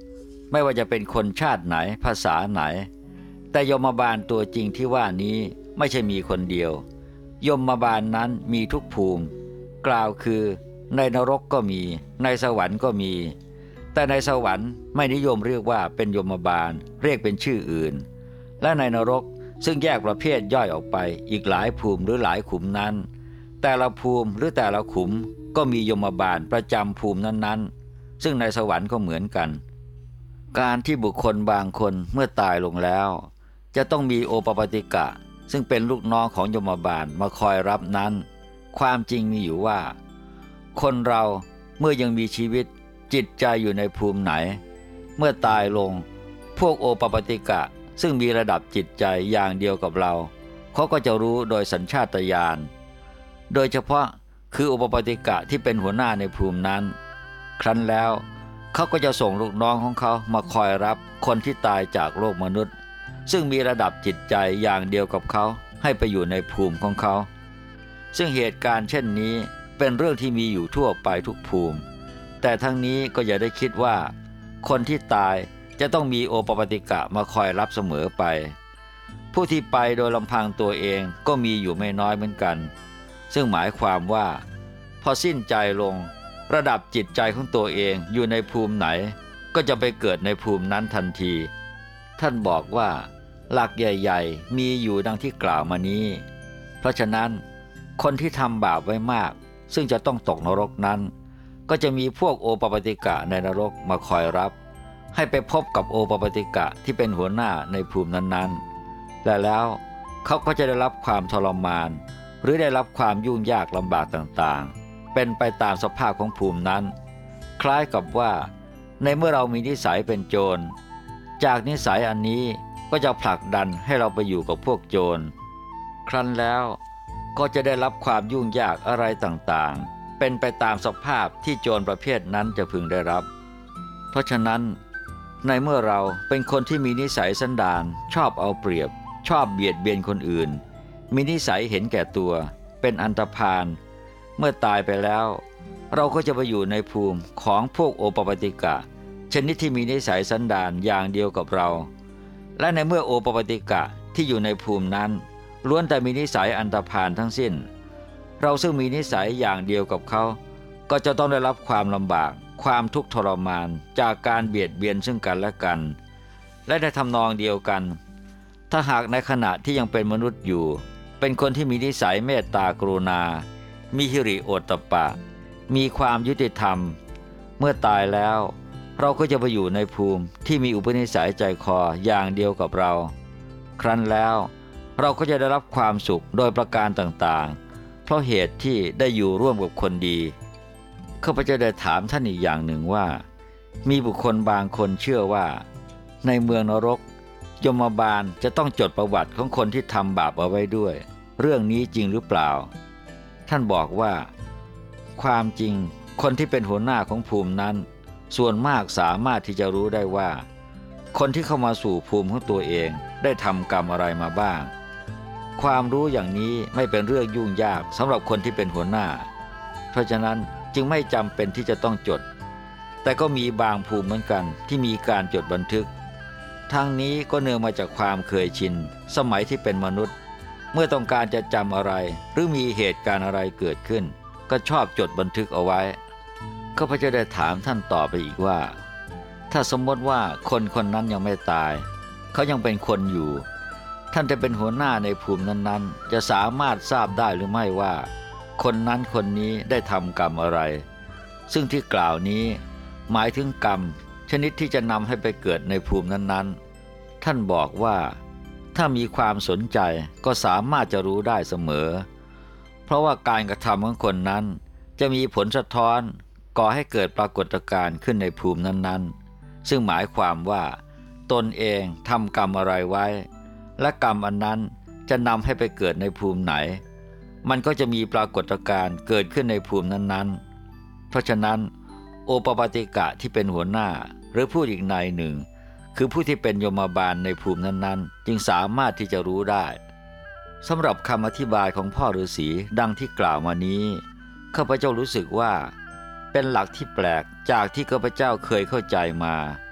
S1: ไม่ว่าจะเป็นคนชาติไหนภาษาไหนแต่ยมบาลตัวจริงที่ว่านี้ไม่ใช่มีคนเดียวยมบาลนั้นมีทุกภูมิกล่าวคือในนรกก็มีในสวรรค์ก็มีแต่ในสวรรค์ไม่นิยมเรียกว่าเป็นยมบาลเรียกเป็นชื่ออื่นและในนรกซึ่งแยกประเภทย่อยออกไปอีกหลายภูมิหรือหลายขุมนั้นแต่ละภูมิหรือแต่ละขุมก็มียมบาลประจำภูมินั้นๆซึ่งในสวรรค์ก็เหมือนกันการที่บุคคลบางคนเมื่อตายลงแล้วจะต้องมีโอปปาติกะซึ่งเป็นลูกน้องของยมบาลมาคอยรับนั้นความจริงมีอยู่ว่าคนเราเมื่อยังมีชีวิตจิตใจอยู่ในภูมิไหนเมื่อตายลงพวกโอปปาติกะซึ่งมีระดับจิตใจอย่างเดียวกับเราเขาก็จะรู้โดยสัญชาตญาณโดยเฉพาะคือโอปปาติกะที่เป็นหัวหน้าในภูมินั้นครั้นแล้วเขาก็จะส่งลูกน้องของเขามาคอยรับคนที่ตายจากโลกมนุษย์ซึ่งมีระดับจิตใจอย่างเดียวกับเขาให้ไปอยู่ในภูมิของเขาซึ่งเหตุการณ์เช่นนี้เป็นเรื่องที่มีอยู่ทั่วไปทุกภูมิแต่ทั้งนี้ก็อย่าได้คิดว่าคนที่ตายจะต้องมีโอปปาติกะมาคอยรับเสมอไปผู้ที่ไปโดยลำพังตัวเองก็มีอยู่ไม่น้อยเหมือนกันซึ่งหมายความว่าพอสิ้นใจลงระดับจิตใจของตัวเองอยู่ในภูมิไหนก็จะไปเกิดในภูมินั้นทันทีท่านบอกว่าหลักใหญ่ๆมีอยู่ดังที่กล่าวมานี้เพราะฉะนั้นคนที่ทำบาปไว้มากซึ่งจะต้องตกนรกนั้นก็จะมีพวกโอปปาติกะในนรกมาคอยรับให้ไปพบกับโอปปาติกะที่เป็นหัวหน้าในภูมินั้นๆและแล้วเขาก็จะได้รับความทรมานหรือได้รับความยุ่งยากลำบากต่างๆเป็นไปตามสภาพของภูมินั้นคล้ายกับว่าในเมื่อเรามีนิสัยเป็นโจรจากนิสัยอันนี้ก็จะผลักดันให้เราไปอยู่กับพวกโจรครั้นแล้วก็จะได้รับความยุ่งยากอะไรต่างๆเป็นไปตามสภาพที่โจรประเภทนั้นจะพึงได้รับเพราะฉะนั้นในเมื่อเราเป็นคนที่มีนิสัยสันดานชอบเอาเปรียบชอบเบียดเบียนคนอื่นมีนิสัยเห็นแก่ตัวเป็นอันธพาลเมื่อตายไปแล้วเราก็จะไปอยู่ในภูมิของพวกโอปปาติกะชนิดที่มีนิสัยสันดานอย่างเดียวกับเราและในเมื่อโอปปาติกะที่อยู่ในภูมินั้นล้วนแต่มีนิสัยอันธพาลทั้งสิ้นเราซึ่งมีนิสัยอย่างเดียวกับเขาก็จะต้องได้รับความลำบากความทุกข์ทรมานจากการเบียดเบียนซึ่งกันและกันและในทำนองเดียวกันถ้าหากในขณะที่ยังเป็นมนุษย์อยู่เป็นคนที่มีนิสัยเมตตากรุณามีหิริโอตตัปปะมีความยุติธรรมเมื่อตายแล้วเราก็จะไปอยู่ในภูมิที่มีอุปนิสัยใจคออย่างเดียวกับเราครั้นแล้วเราก็จะได้รับความสุขโดยประการต่างๆเพราะเหตุที่ได้อยู่ร่วมกับคนดีข้าพเจ้าได้ถามท่านอีกอย่างหนึ่งว่ามีบุคคลบางคนเชื่อว่าในเมืองนรกยมบาลจะต้องจดประวัติของคนที่ทำบาปเอาไว้ด้วยเรื่องนี้จริงหรือเปล่าท่านบอกว่าความจริงคนที่เป็นหัวหน้าของภูมินั้นส่วนมากสามารถที่จะรู้ได้ว่าคนที่เข้ามาสู่ภูมิของตัวเองได้ทำกรรมอะไรมาบ้างความรู้อย่างนี้ไม่เป็นเรื่องยุ่งยากสำหรับคนที่เป็นหัวหน้าเพราะฉะนั้นจึงไม่จำเป็นที่จะต้องจดแต่ก็มีบางภูมิเหมือนกันที่มีการจดบันทึกทั้งนี้ก็เนื่องมาจากความเคยชินสมัยที่เป็นมนุษย์เมื่อต้องการจะจำอะไรหรือมีเหตุการณ์อะไรเกิดขึ้นก็ชอบจดบันทึกเอาไว้ข้าพเจ้าได้ถามท่านต่อไปอีกว่าถ้าสมมติว่าคนคนนั้นยังไม่ตายเขายังเป็นคนอยู่ท่านจะเป็นหัวหน้าในภูมินั้นๆจะสามารถทราบได้หรือไม่ว่าคนนั้นคนนี้ได้ทำกรรมอะไรซึ่งที่กล่าวนี้หมายถึงกรรมชนิดที่จะนำให้ไปเกิดในภูมินั้นๆท่านบอกว่าถ้ามีความสนใจก็สามารถจะรู้ได้เสมอเพราะว่าการกระทำของคนนั้นจะมีผลสะท้อนก่อให้เกิดปรากฏการณ์ขึ้นในภูมินั้นๆซึ่งหมายความว่าตนเองทำกรรมอะไรไว้และกรรมอันนั้นจะนำให้ไปเกิดในภูมิไหนมันก็จะมีปรากฏการณ์เกิดขึ้นในภูมินั้นๆเพราะฉะนั้นโอปปาติกะที่เป็นหัวหน้าหรือผู้อีกนายหนึ่งคือผู้ที่เป็นยมบาลในภูมินั้นๆจึงสามารถที่จะรู้ได้สำหรับคำอธิบายของพ่อฤาษีดังที่กล่าวมานี้ข้าพเจ้ารู้สึกว่าเป็นหลักที่แปลกจากที่ข้าพเจ้าเคยเข้าใจมา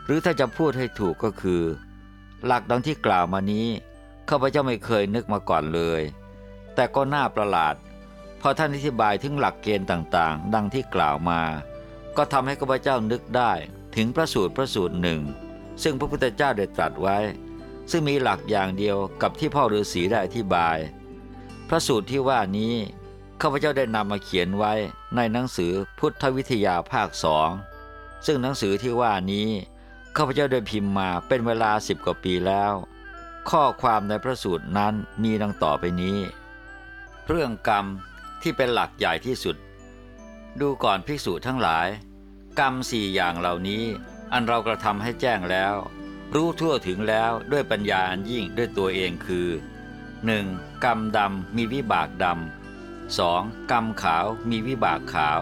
S1: หรือถ้าจะพูดให้ถูกก็คือหลักดังที่กล่าวมานี้ข้าพเจ้าไม่เคยนึกมาก่อนเลยแต่ก็น่าประหลาดพอท่านอธิบายถึงหลักเกณฑ์ต่างๆดังที่กล่าวมาก็ทำให้ข้าพเจ้านึกได้ถึงพระสูตรหนึ่งซึ่งพระพุทธเจ้าได้ตรัสไว้ซึ่งมีหลักอย่างเดียวกับที่พ่อฤาษีได้อธิบายพระสูตรที่ว่านี้ข้าพเจ้าได้นำมาเขียนไว้ในหนังสือพุทธวิทยาภาค2ซึ่งหนังสือที่ว่านี้ข้าพเจ้าได้พิมพ์มาเป็นเวลา10 กว่าปีแล้วข้อความในพระสูตรนั้นมีดังต่อไปนี้เรื่องกรรมที่เป็นหลักใหญ่ที่สุดดูก่อนภิกษุทั้งหลายกรรม4 อย่างเหล่านี้อันเรากระทำให้แจ้งแล้วรู้ทั่วถึงแล้วด้วยปัญญาอันยิ่งด้วยตัวเองคือ 1. กรรมดำมีวิบากดำ 2. กรรมขาวมีวิบากขาว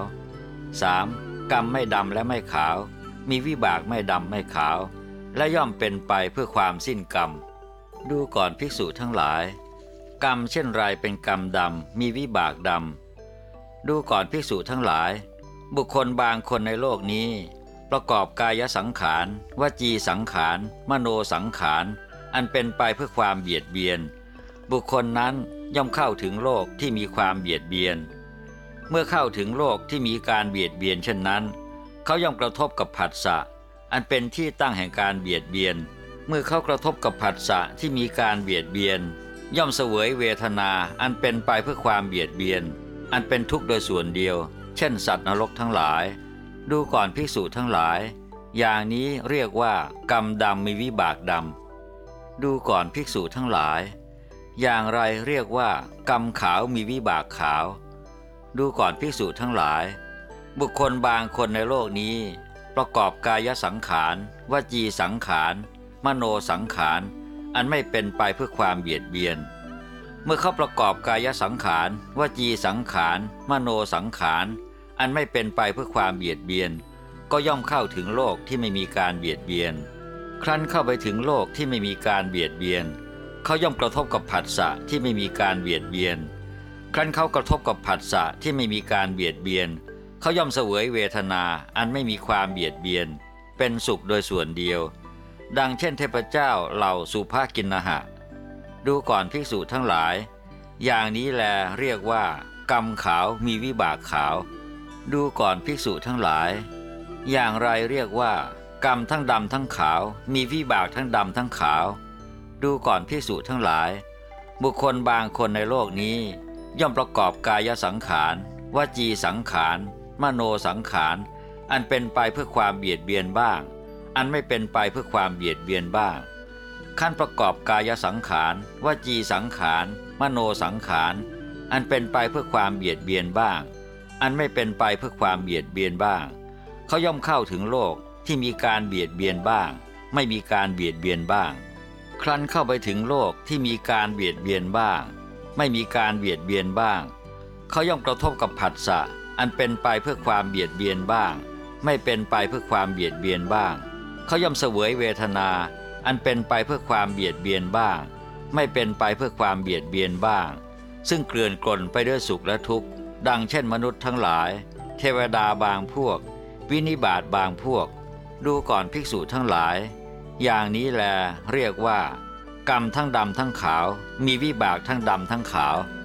S1: 3. กรรมไม่ดำและไม่ขาวมีวิบากไม่ดำไม่ขาวและย่อมเป็นไปเพื่อความสิ้นกรรมดูก่อนภิกษุทั้งหลายกรรมเช่นไรเป็นกรรมดำมีวิบากดำดูก่อนภิกษุทั้งหลายบุคคลบางคนในโลกนี้ประกอบกายสังขารวจีสังขารมโนสังขารอันเป็นไปเพื่อความเบียดเบียนบุคคลนั้นย่อมเข้าถึงโลกที่มีความเบียดเบียนเมื่อเข้าถึงโลกที่มีการเบียดเบียนเช่นนั้นเขาย่อมกระทบกับผัสสะอันเป็นที่ตั้งแห่งการเบียดเบียนเมื่อเขากระทบกับผัสสะที่มีการเบียดเบียนย่อมเสวยเวทนาอันเป็นไปเพื่อความเบียดเบียนอันเป็นทุกข์โดยส่วนเดียวเช่นสัตว์นรกทั้งหลายดูก่อนภิกษุทั้งหลายอย่างนี้เรียกว่ากรรมดำมีวิบากดำดูก่อนภิกษุทั้งหลายอย่างไรเรียกว่ากรรมขาวมีวิบากขาวดูก่อนภิกษุทั้งหลายบุคคลบางคนในโลกนี้ประกอบกายสังขารวจีสังขารมโนสังขารอันไม่เป็นไปเพื่อความเบียดเบียนเมื่อเขาประกอบกายสังขารวจีสังขารมโนสังขารอันไม่เป็นไปเพื่อความเบียดเบียนก็ย่อมเข้าถึงโลกที่ไม่มีการเบียดเบียนครั้นเข้าไปถึงโลกที่ไม่มีการเบียดเบียนเขาย่อมกระทบกับผัสสะที่ไม่มีการเบียดเบียนครั้นเขากระทบกับผัสสะที่ไม่มีการเบียดเบียนเขาย่อมเสวยเวทนาอันไม่มีความเบียดเบียนเป็นสุขโดยส่วนเดียวดังเช่นเทพเจ้าเหล่าสุภกินนหะดูก่อนภิกษุทั้งหลายอย่างนี้แลเรียกว่ากรรมขาวมีวิบากขาวดูก่อนภิกษุทั้งหลายอย่างไรเรียกว่ากรรมทั้งดำทั้งขาวมีวิบากทั้งดำทั้งขาวดูก่อนภิกษุทั้งหลายบุคคลบางคนในโลกนี้ย่อมประกอบกายสังขารวจีสังขารมโนสังขารอันเป็นไปเพื่อความเบียดเบียนบ้างอันไม่เป็นไปเพื่อความเบียดเบียนบ้างขั้นประกอบกายสังขารวจีสังขารมโนสังขารอันเป็นไปเพื่อความเบียดเบียนบ้างอันไม่เป็นไปเพื่อความเบียดเบียนบ้างเขาย่อมเข้าถึงโลกที่มีการเบียดเบียนบ้างไม่มีการเบียดเบียนบ้างครั้นเข้าไปถึงโลกที่มีการเบียดเบียนบ้างไม่มีการเบียดเบียนบ้างเขาย่อมกระทบกับผัสสะอันเป็นไปเพื่อความเบียดเบียนบ้างไม่เป็นไปเพื่อความเบียดเบียนบ้างเขาย่อมเสวยเวทนาอันเป็นไปเพื่อความเบียดเบียนบ้างไม่เป็นไปเพื่อความเบียดเบียนบ้างซึ่งเกลื่อนกล่นไปด้วยสุขและทุกข์ดังเช่นมนุษย์ทั้งหลายเทวดาบางพวกวินิบาตบางพวกดูก่อนภิกษุทั้งหลายอย่างนี้แลเรียกว่ากรรมทั้งดำทั้งขาวมีวิบากทั้งดำทั้งขาว